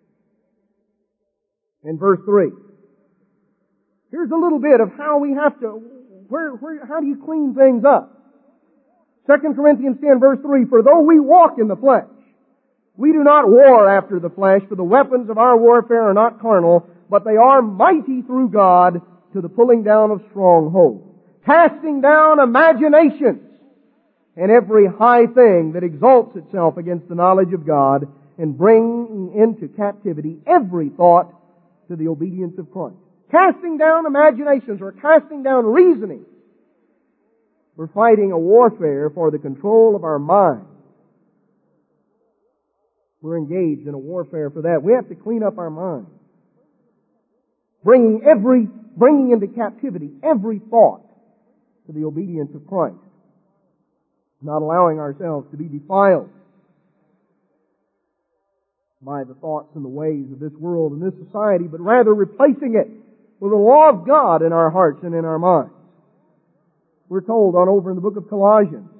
and verse three. Here's a little bit of how we have to, where, where, how do you clean things up? Second Corinthians ten, verse three, For though we walk in the flesh, we do not war after the flesh, for the weapons of our warfare are not carnal, but they are mighty through God to the pulling down of strongholds, casting down imaginations and every high thing that exalts itself against the knowledge of God, and bringing into captivity every thought to the obedience of Christ. Casting down imaginations or casting down reasoning. We're fighting a warfare for the control of our mind. We're engaged in a warfare for that. We have to clean up our mind. Bringing every, bringing into captivity every thought to the obedience of Christ. Not allowing ourselves to be defiled by the thoughts and the ways of this world and this society, but rather replacing it with the law of God in our hearts and in our minds. We're told on over in the book of Colossians,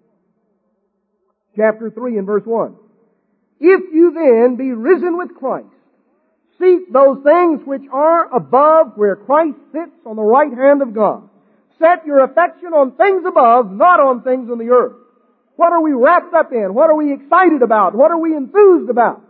chapter three and verse one, If you then be risen with Christ, seek those things which are above, where Christ sits on the right hand of God. Set your affection on things above, not on things on the earth. What are we wrapped up in? What are we excited about? What are we enthused about?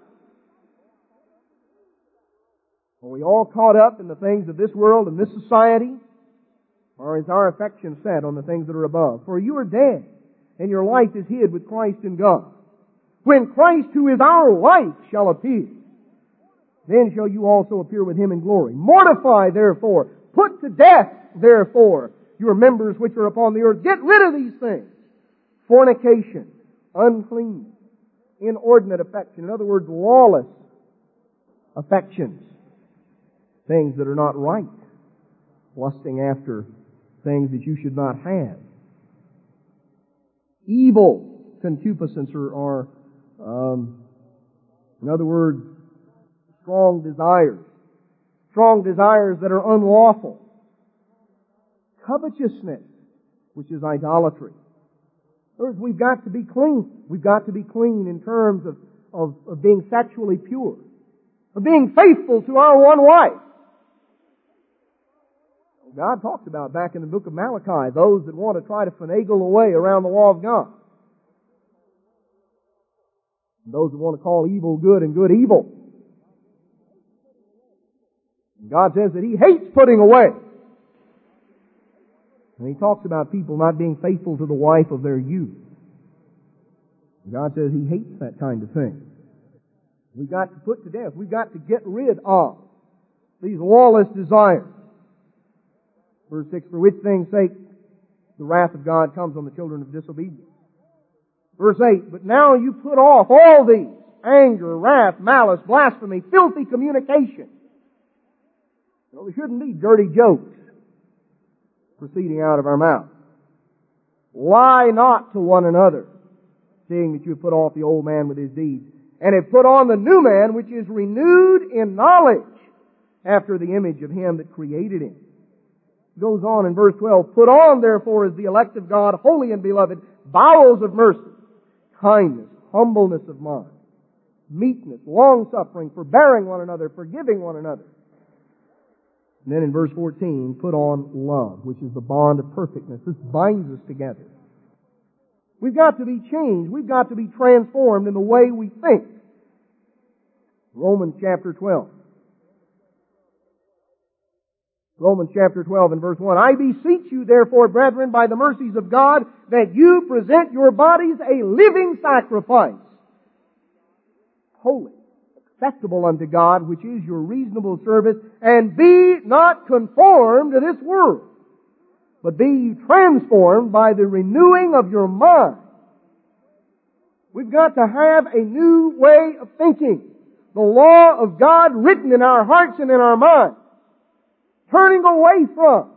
Are we all caught up in the things of this world and this society? Or is our affection set on the things that are above? For you are dead, and your life is hid with Christ in God. When Christ, who is our life, shall appear, then shall you also appear with Him in glory. Mortify, therefore, put to death, therefore, your members which are upon the earth. Get rid of these things. Fornication, uncleanness, inordinate affection. In other words, lawless affections. Things that are not right. Lusting after things that you should not have. Evil concupiscence, or, or um, in other words, strong desires. Strong desires that are unlawful. Covetousness, which is idolatry. In other words, we've got to be clean. We've got to be clean in terms of, of, of being sexually pure. Of being faithful to our one wife. God talks about back in the book of Malachi, those that want to try to finagle away around the law of God. And those that want to call evil good and good evil. And God says that He hates putting away. And He talks about people not being faithful to the wife of their youth. And God says He hates that kind of thing. We've got to put to death. We've got to get rid of these lawless desires. Verse six, for which things' sake the wrath of God comes on the children of disobedience. Verse eight, but now you put off all these, anger, wrath, malice, blasphemy, filthy communication. Well, there shouldn't be dirty jokes proceeding out of our mouth. Lie not to one another, seeing that you have put off the old man with his deeds, and have put on the new man, which is renewed in knowledge, after the image of Him that created him. Goes on in verse twelve, put on therefore as the elect of God, holy and beloved, bowels of mercy, kindness, humbleness of mind, meekness, long-suffering, forbearing one another, forgiving one another. And then in verse fourteen, put on love, which is the bond of perfectness. This binds us together. We've got to be changed. We've got to be transformed in the way we think. Romans chapter twelve. Romans chapter twelve and verse one. I beseech you therefore, brethren, by the mercies of God, that you present your bodies a living sacrifice, holy, acceptable unto God, which is your reasonable service, and be not conformed to this world, but be ye transformed by the renewing of your mind. We've got to have a new way of thinking. The law of God written in our hearts and in our minds. Turning away from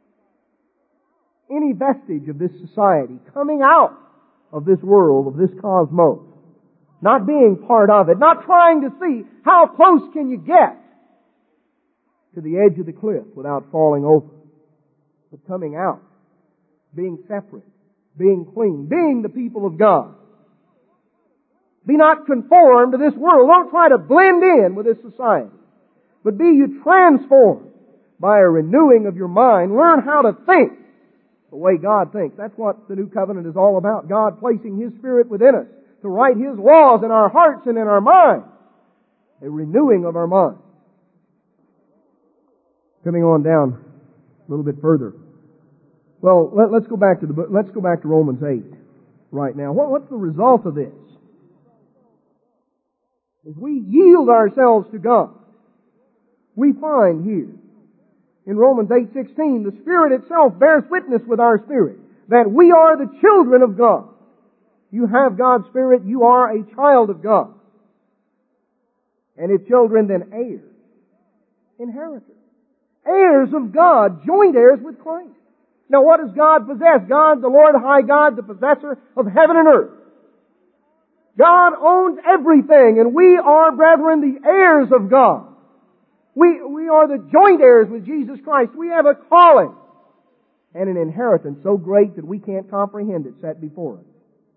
any vestige of this society, coming out of this world, of this cosmos, not being part of it, not trying to see how close can you get to the edge of the cliff without falling over, but coming out, being separate, being clean, being the people of God. Be not conformed to this world. Don't try to blend in with this society, but be you transformed by a renewing of your mind. Learn how to think the way God thinks. That's what the new covenant is all about. God placing His Spirit within us to write His laws in our hearts and in our minds. A renewing of our mind. Coming on down a little bit further. Well, let, let's go back to the let's go back to Romans eight right now. What, what's the result of this? As we yield ourselves to God, we find here in Romans eight sixteen, the Spirit itself bears witness with our spirit that we are the children of God. You have God's Spirit, you are a child of God. And if children, then heirs, inheritors. Heirs of God, joint heirs with Christ. Now what does God possess? God, the Lord High God, the possessor of heaven and earth. God owns everything, and we are, brethren, the heirs of God. We, we are the joint heirs with Jesus Christ. We have a calling and an inheritance so great that we can't comprehend it set before us.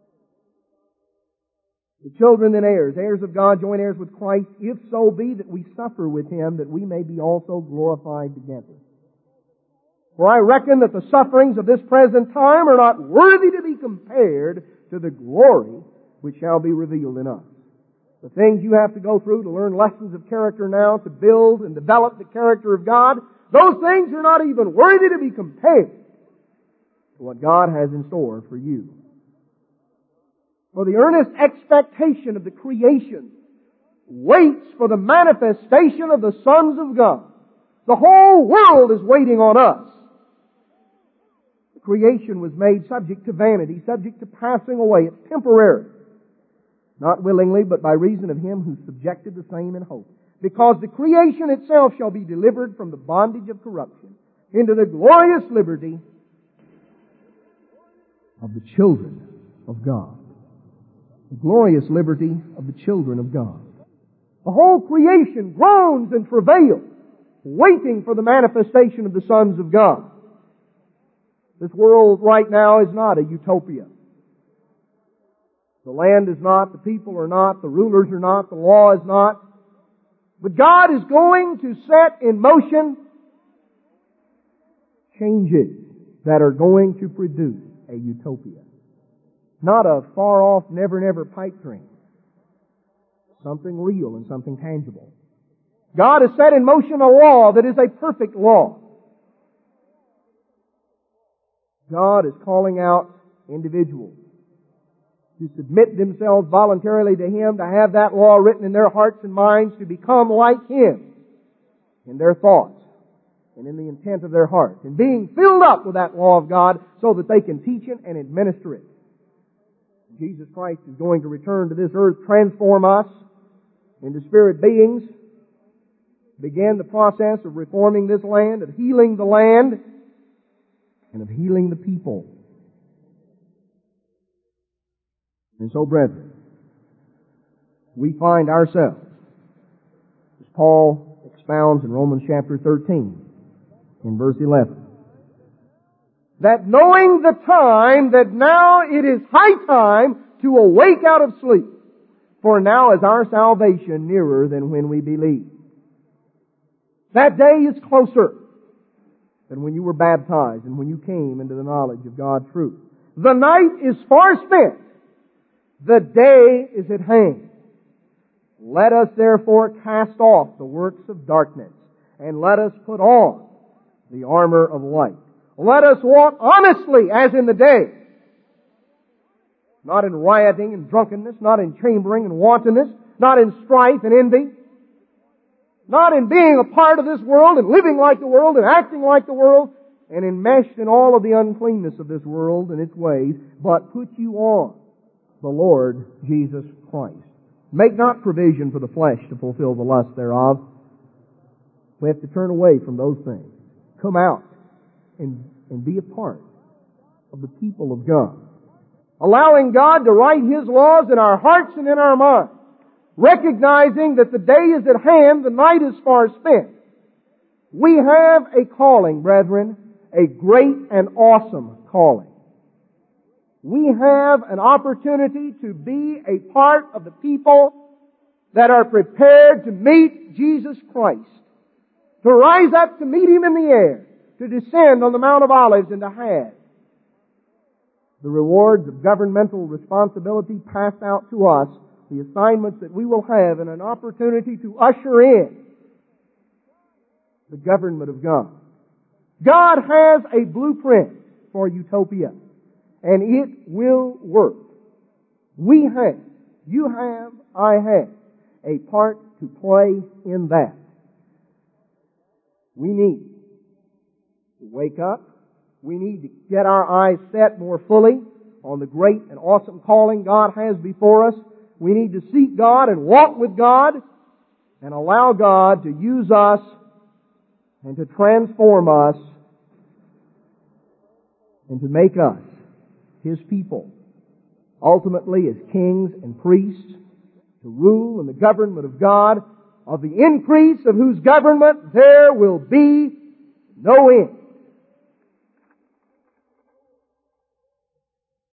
The children and heirs, heirs of God, joint heirs with Christ, if so be that we suffer with Him, that we may be also glorified together. For I reckon that the sufferings of this present time are not worthy to be compared to the glory which shall be revealed in us. The things you have to go through to learn lessons of character now, to build and develop the character of God, those things are not even worthy to be compared to what God has in store for you. For the earnest expectation of the creation waits for the manifestation of the sons of God. The whole world is waiting on us. The creation was made subject to vanity, subject to passing away. It's temporary. Not willingly, but by reason of Him who subjected the same in hope. Because the creation itself shall be delivered from the bondage of corruption into the glorious liberty of the children of God. The glorious liberty of the children of God. The whole creation groans and travails, waiting for the manifestation of the sons of God. This world right now is not a utopia. The land is not, the people are not, the rulers are not, the law is not. But God is going to set in motion changes that are going to produce a utopia. Not a far-off, never-never pipe dream. Something real and something tangible. God has set in motion a law that is a perfect law. God is calling out individuals to submit themselves voluntarily to Him, to have that law written in their hearts and minds, to become like Him in their thoughts and in the intent of their hearts, and being filled up with that law of God so that they can teach it and administer it. Jesus Christ is going to return to this earth, transform us into spirit beings, begin the process of reforming this land, of healing the land, and of healing the people. And so, brethren, we find ourselves, as Paul expounds in Romans chapter thirteen, in verse eleven, that knowing the time, that now it is high time to awake out of sleep, for now is our salvation nearer than when we believed. That day is closer than when you were baptized and when you came into the knowledge of God's truth. The night is far spent. The day is at hand. Let us therefore cast off the works of darkness, and let us put on the armor of light. Let us walk honestly as in the day, not in rioting and drunkenness, not in chambering and wantonness, not in strife and envy, not in being a part of this world and living like the world and acting like the world and enmeshed in all of the uncleanness of this world and its ways, but put you on the Lord Jesus Christ. Make not provision for the flesh to fulfill the lust thereof. We have to turn away from those things. Come out and, and be a part of the people of God. Allowing God to write His laws in our hearts and in our minds. Recognizing that the day is at hand, the night is far spent. We have a calling, brethren, a great and awesome calling. We have an opportunity to be a part of the people that are prepared to meet Jesus Christ, to rise up to meet Him in the air, to descend on the Mount of Olives and to have the rewards of governmental responsibility passed out to us, the assignments that we will have, and an opportunity to usher in the government of God. God has a blueprint for utopia, and it will work. We have, you have, I have a part to play in that. We need to wake up. We need to get our eyes set more fully on the great and awesome calling God has before us. We need to seek God and walk with God and allow God to use us and to transform us and to make us His people, ultimately as kings and priests, to rule in the government of God, of the increase of whose government there will be no end.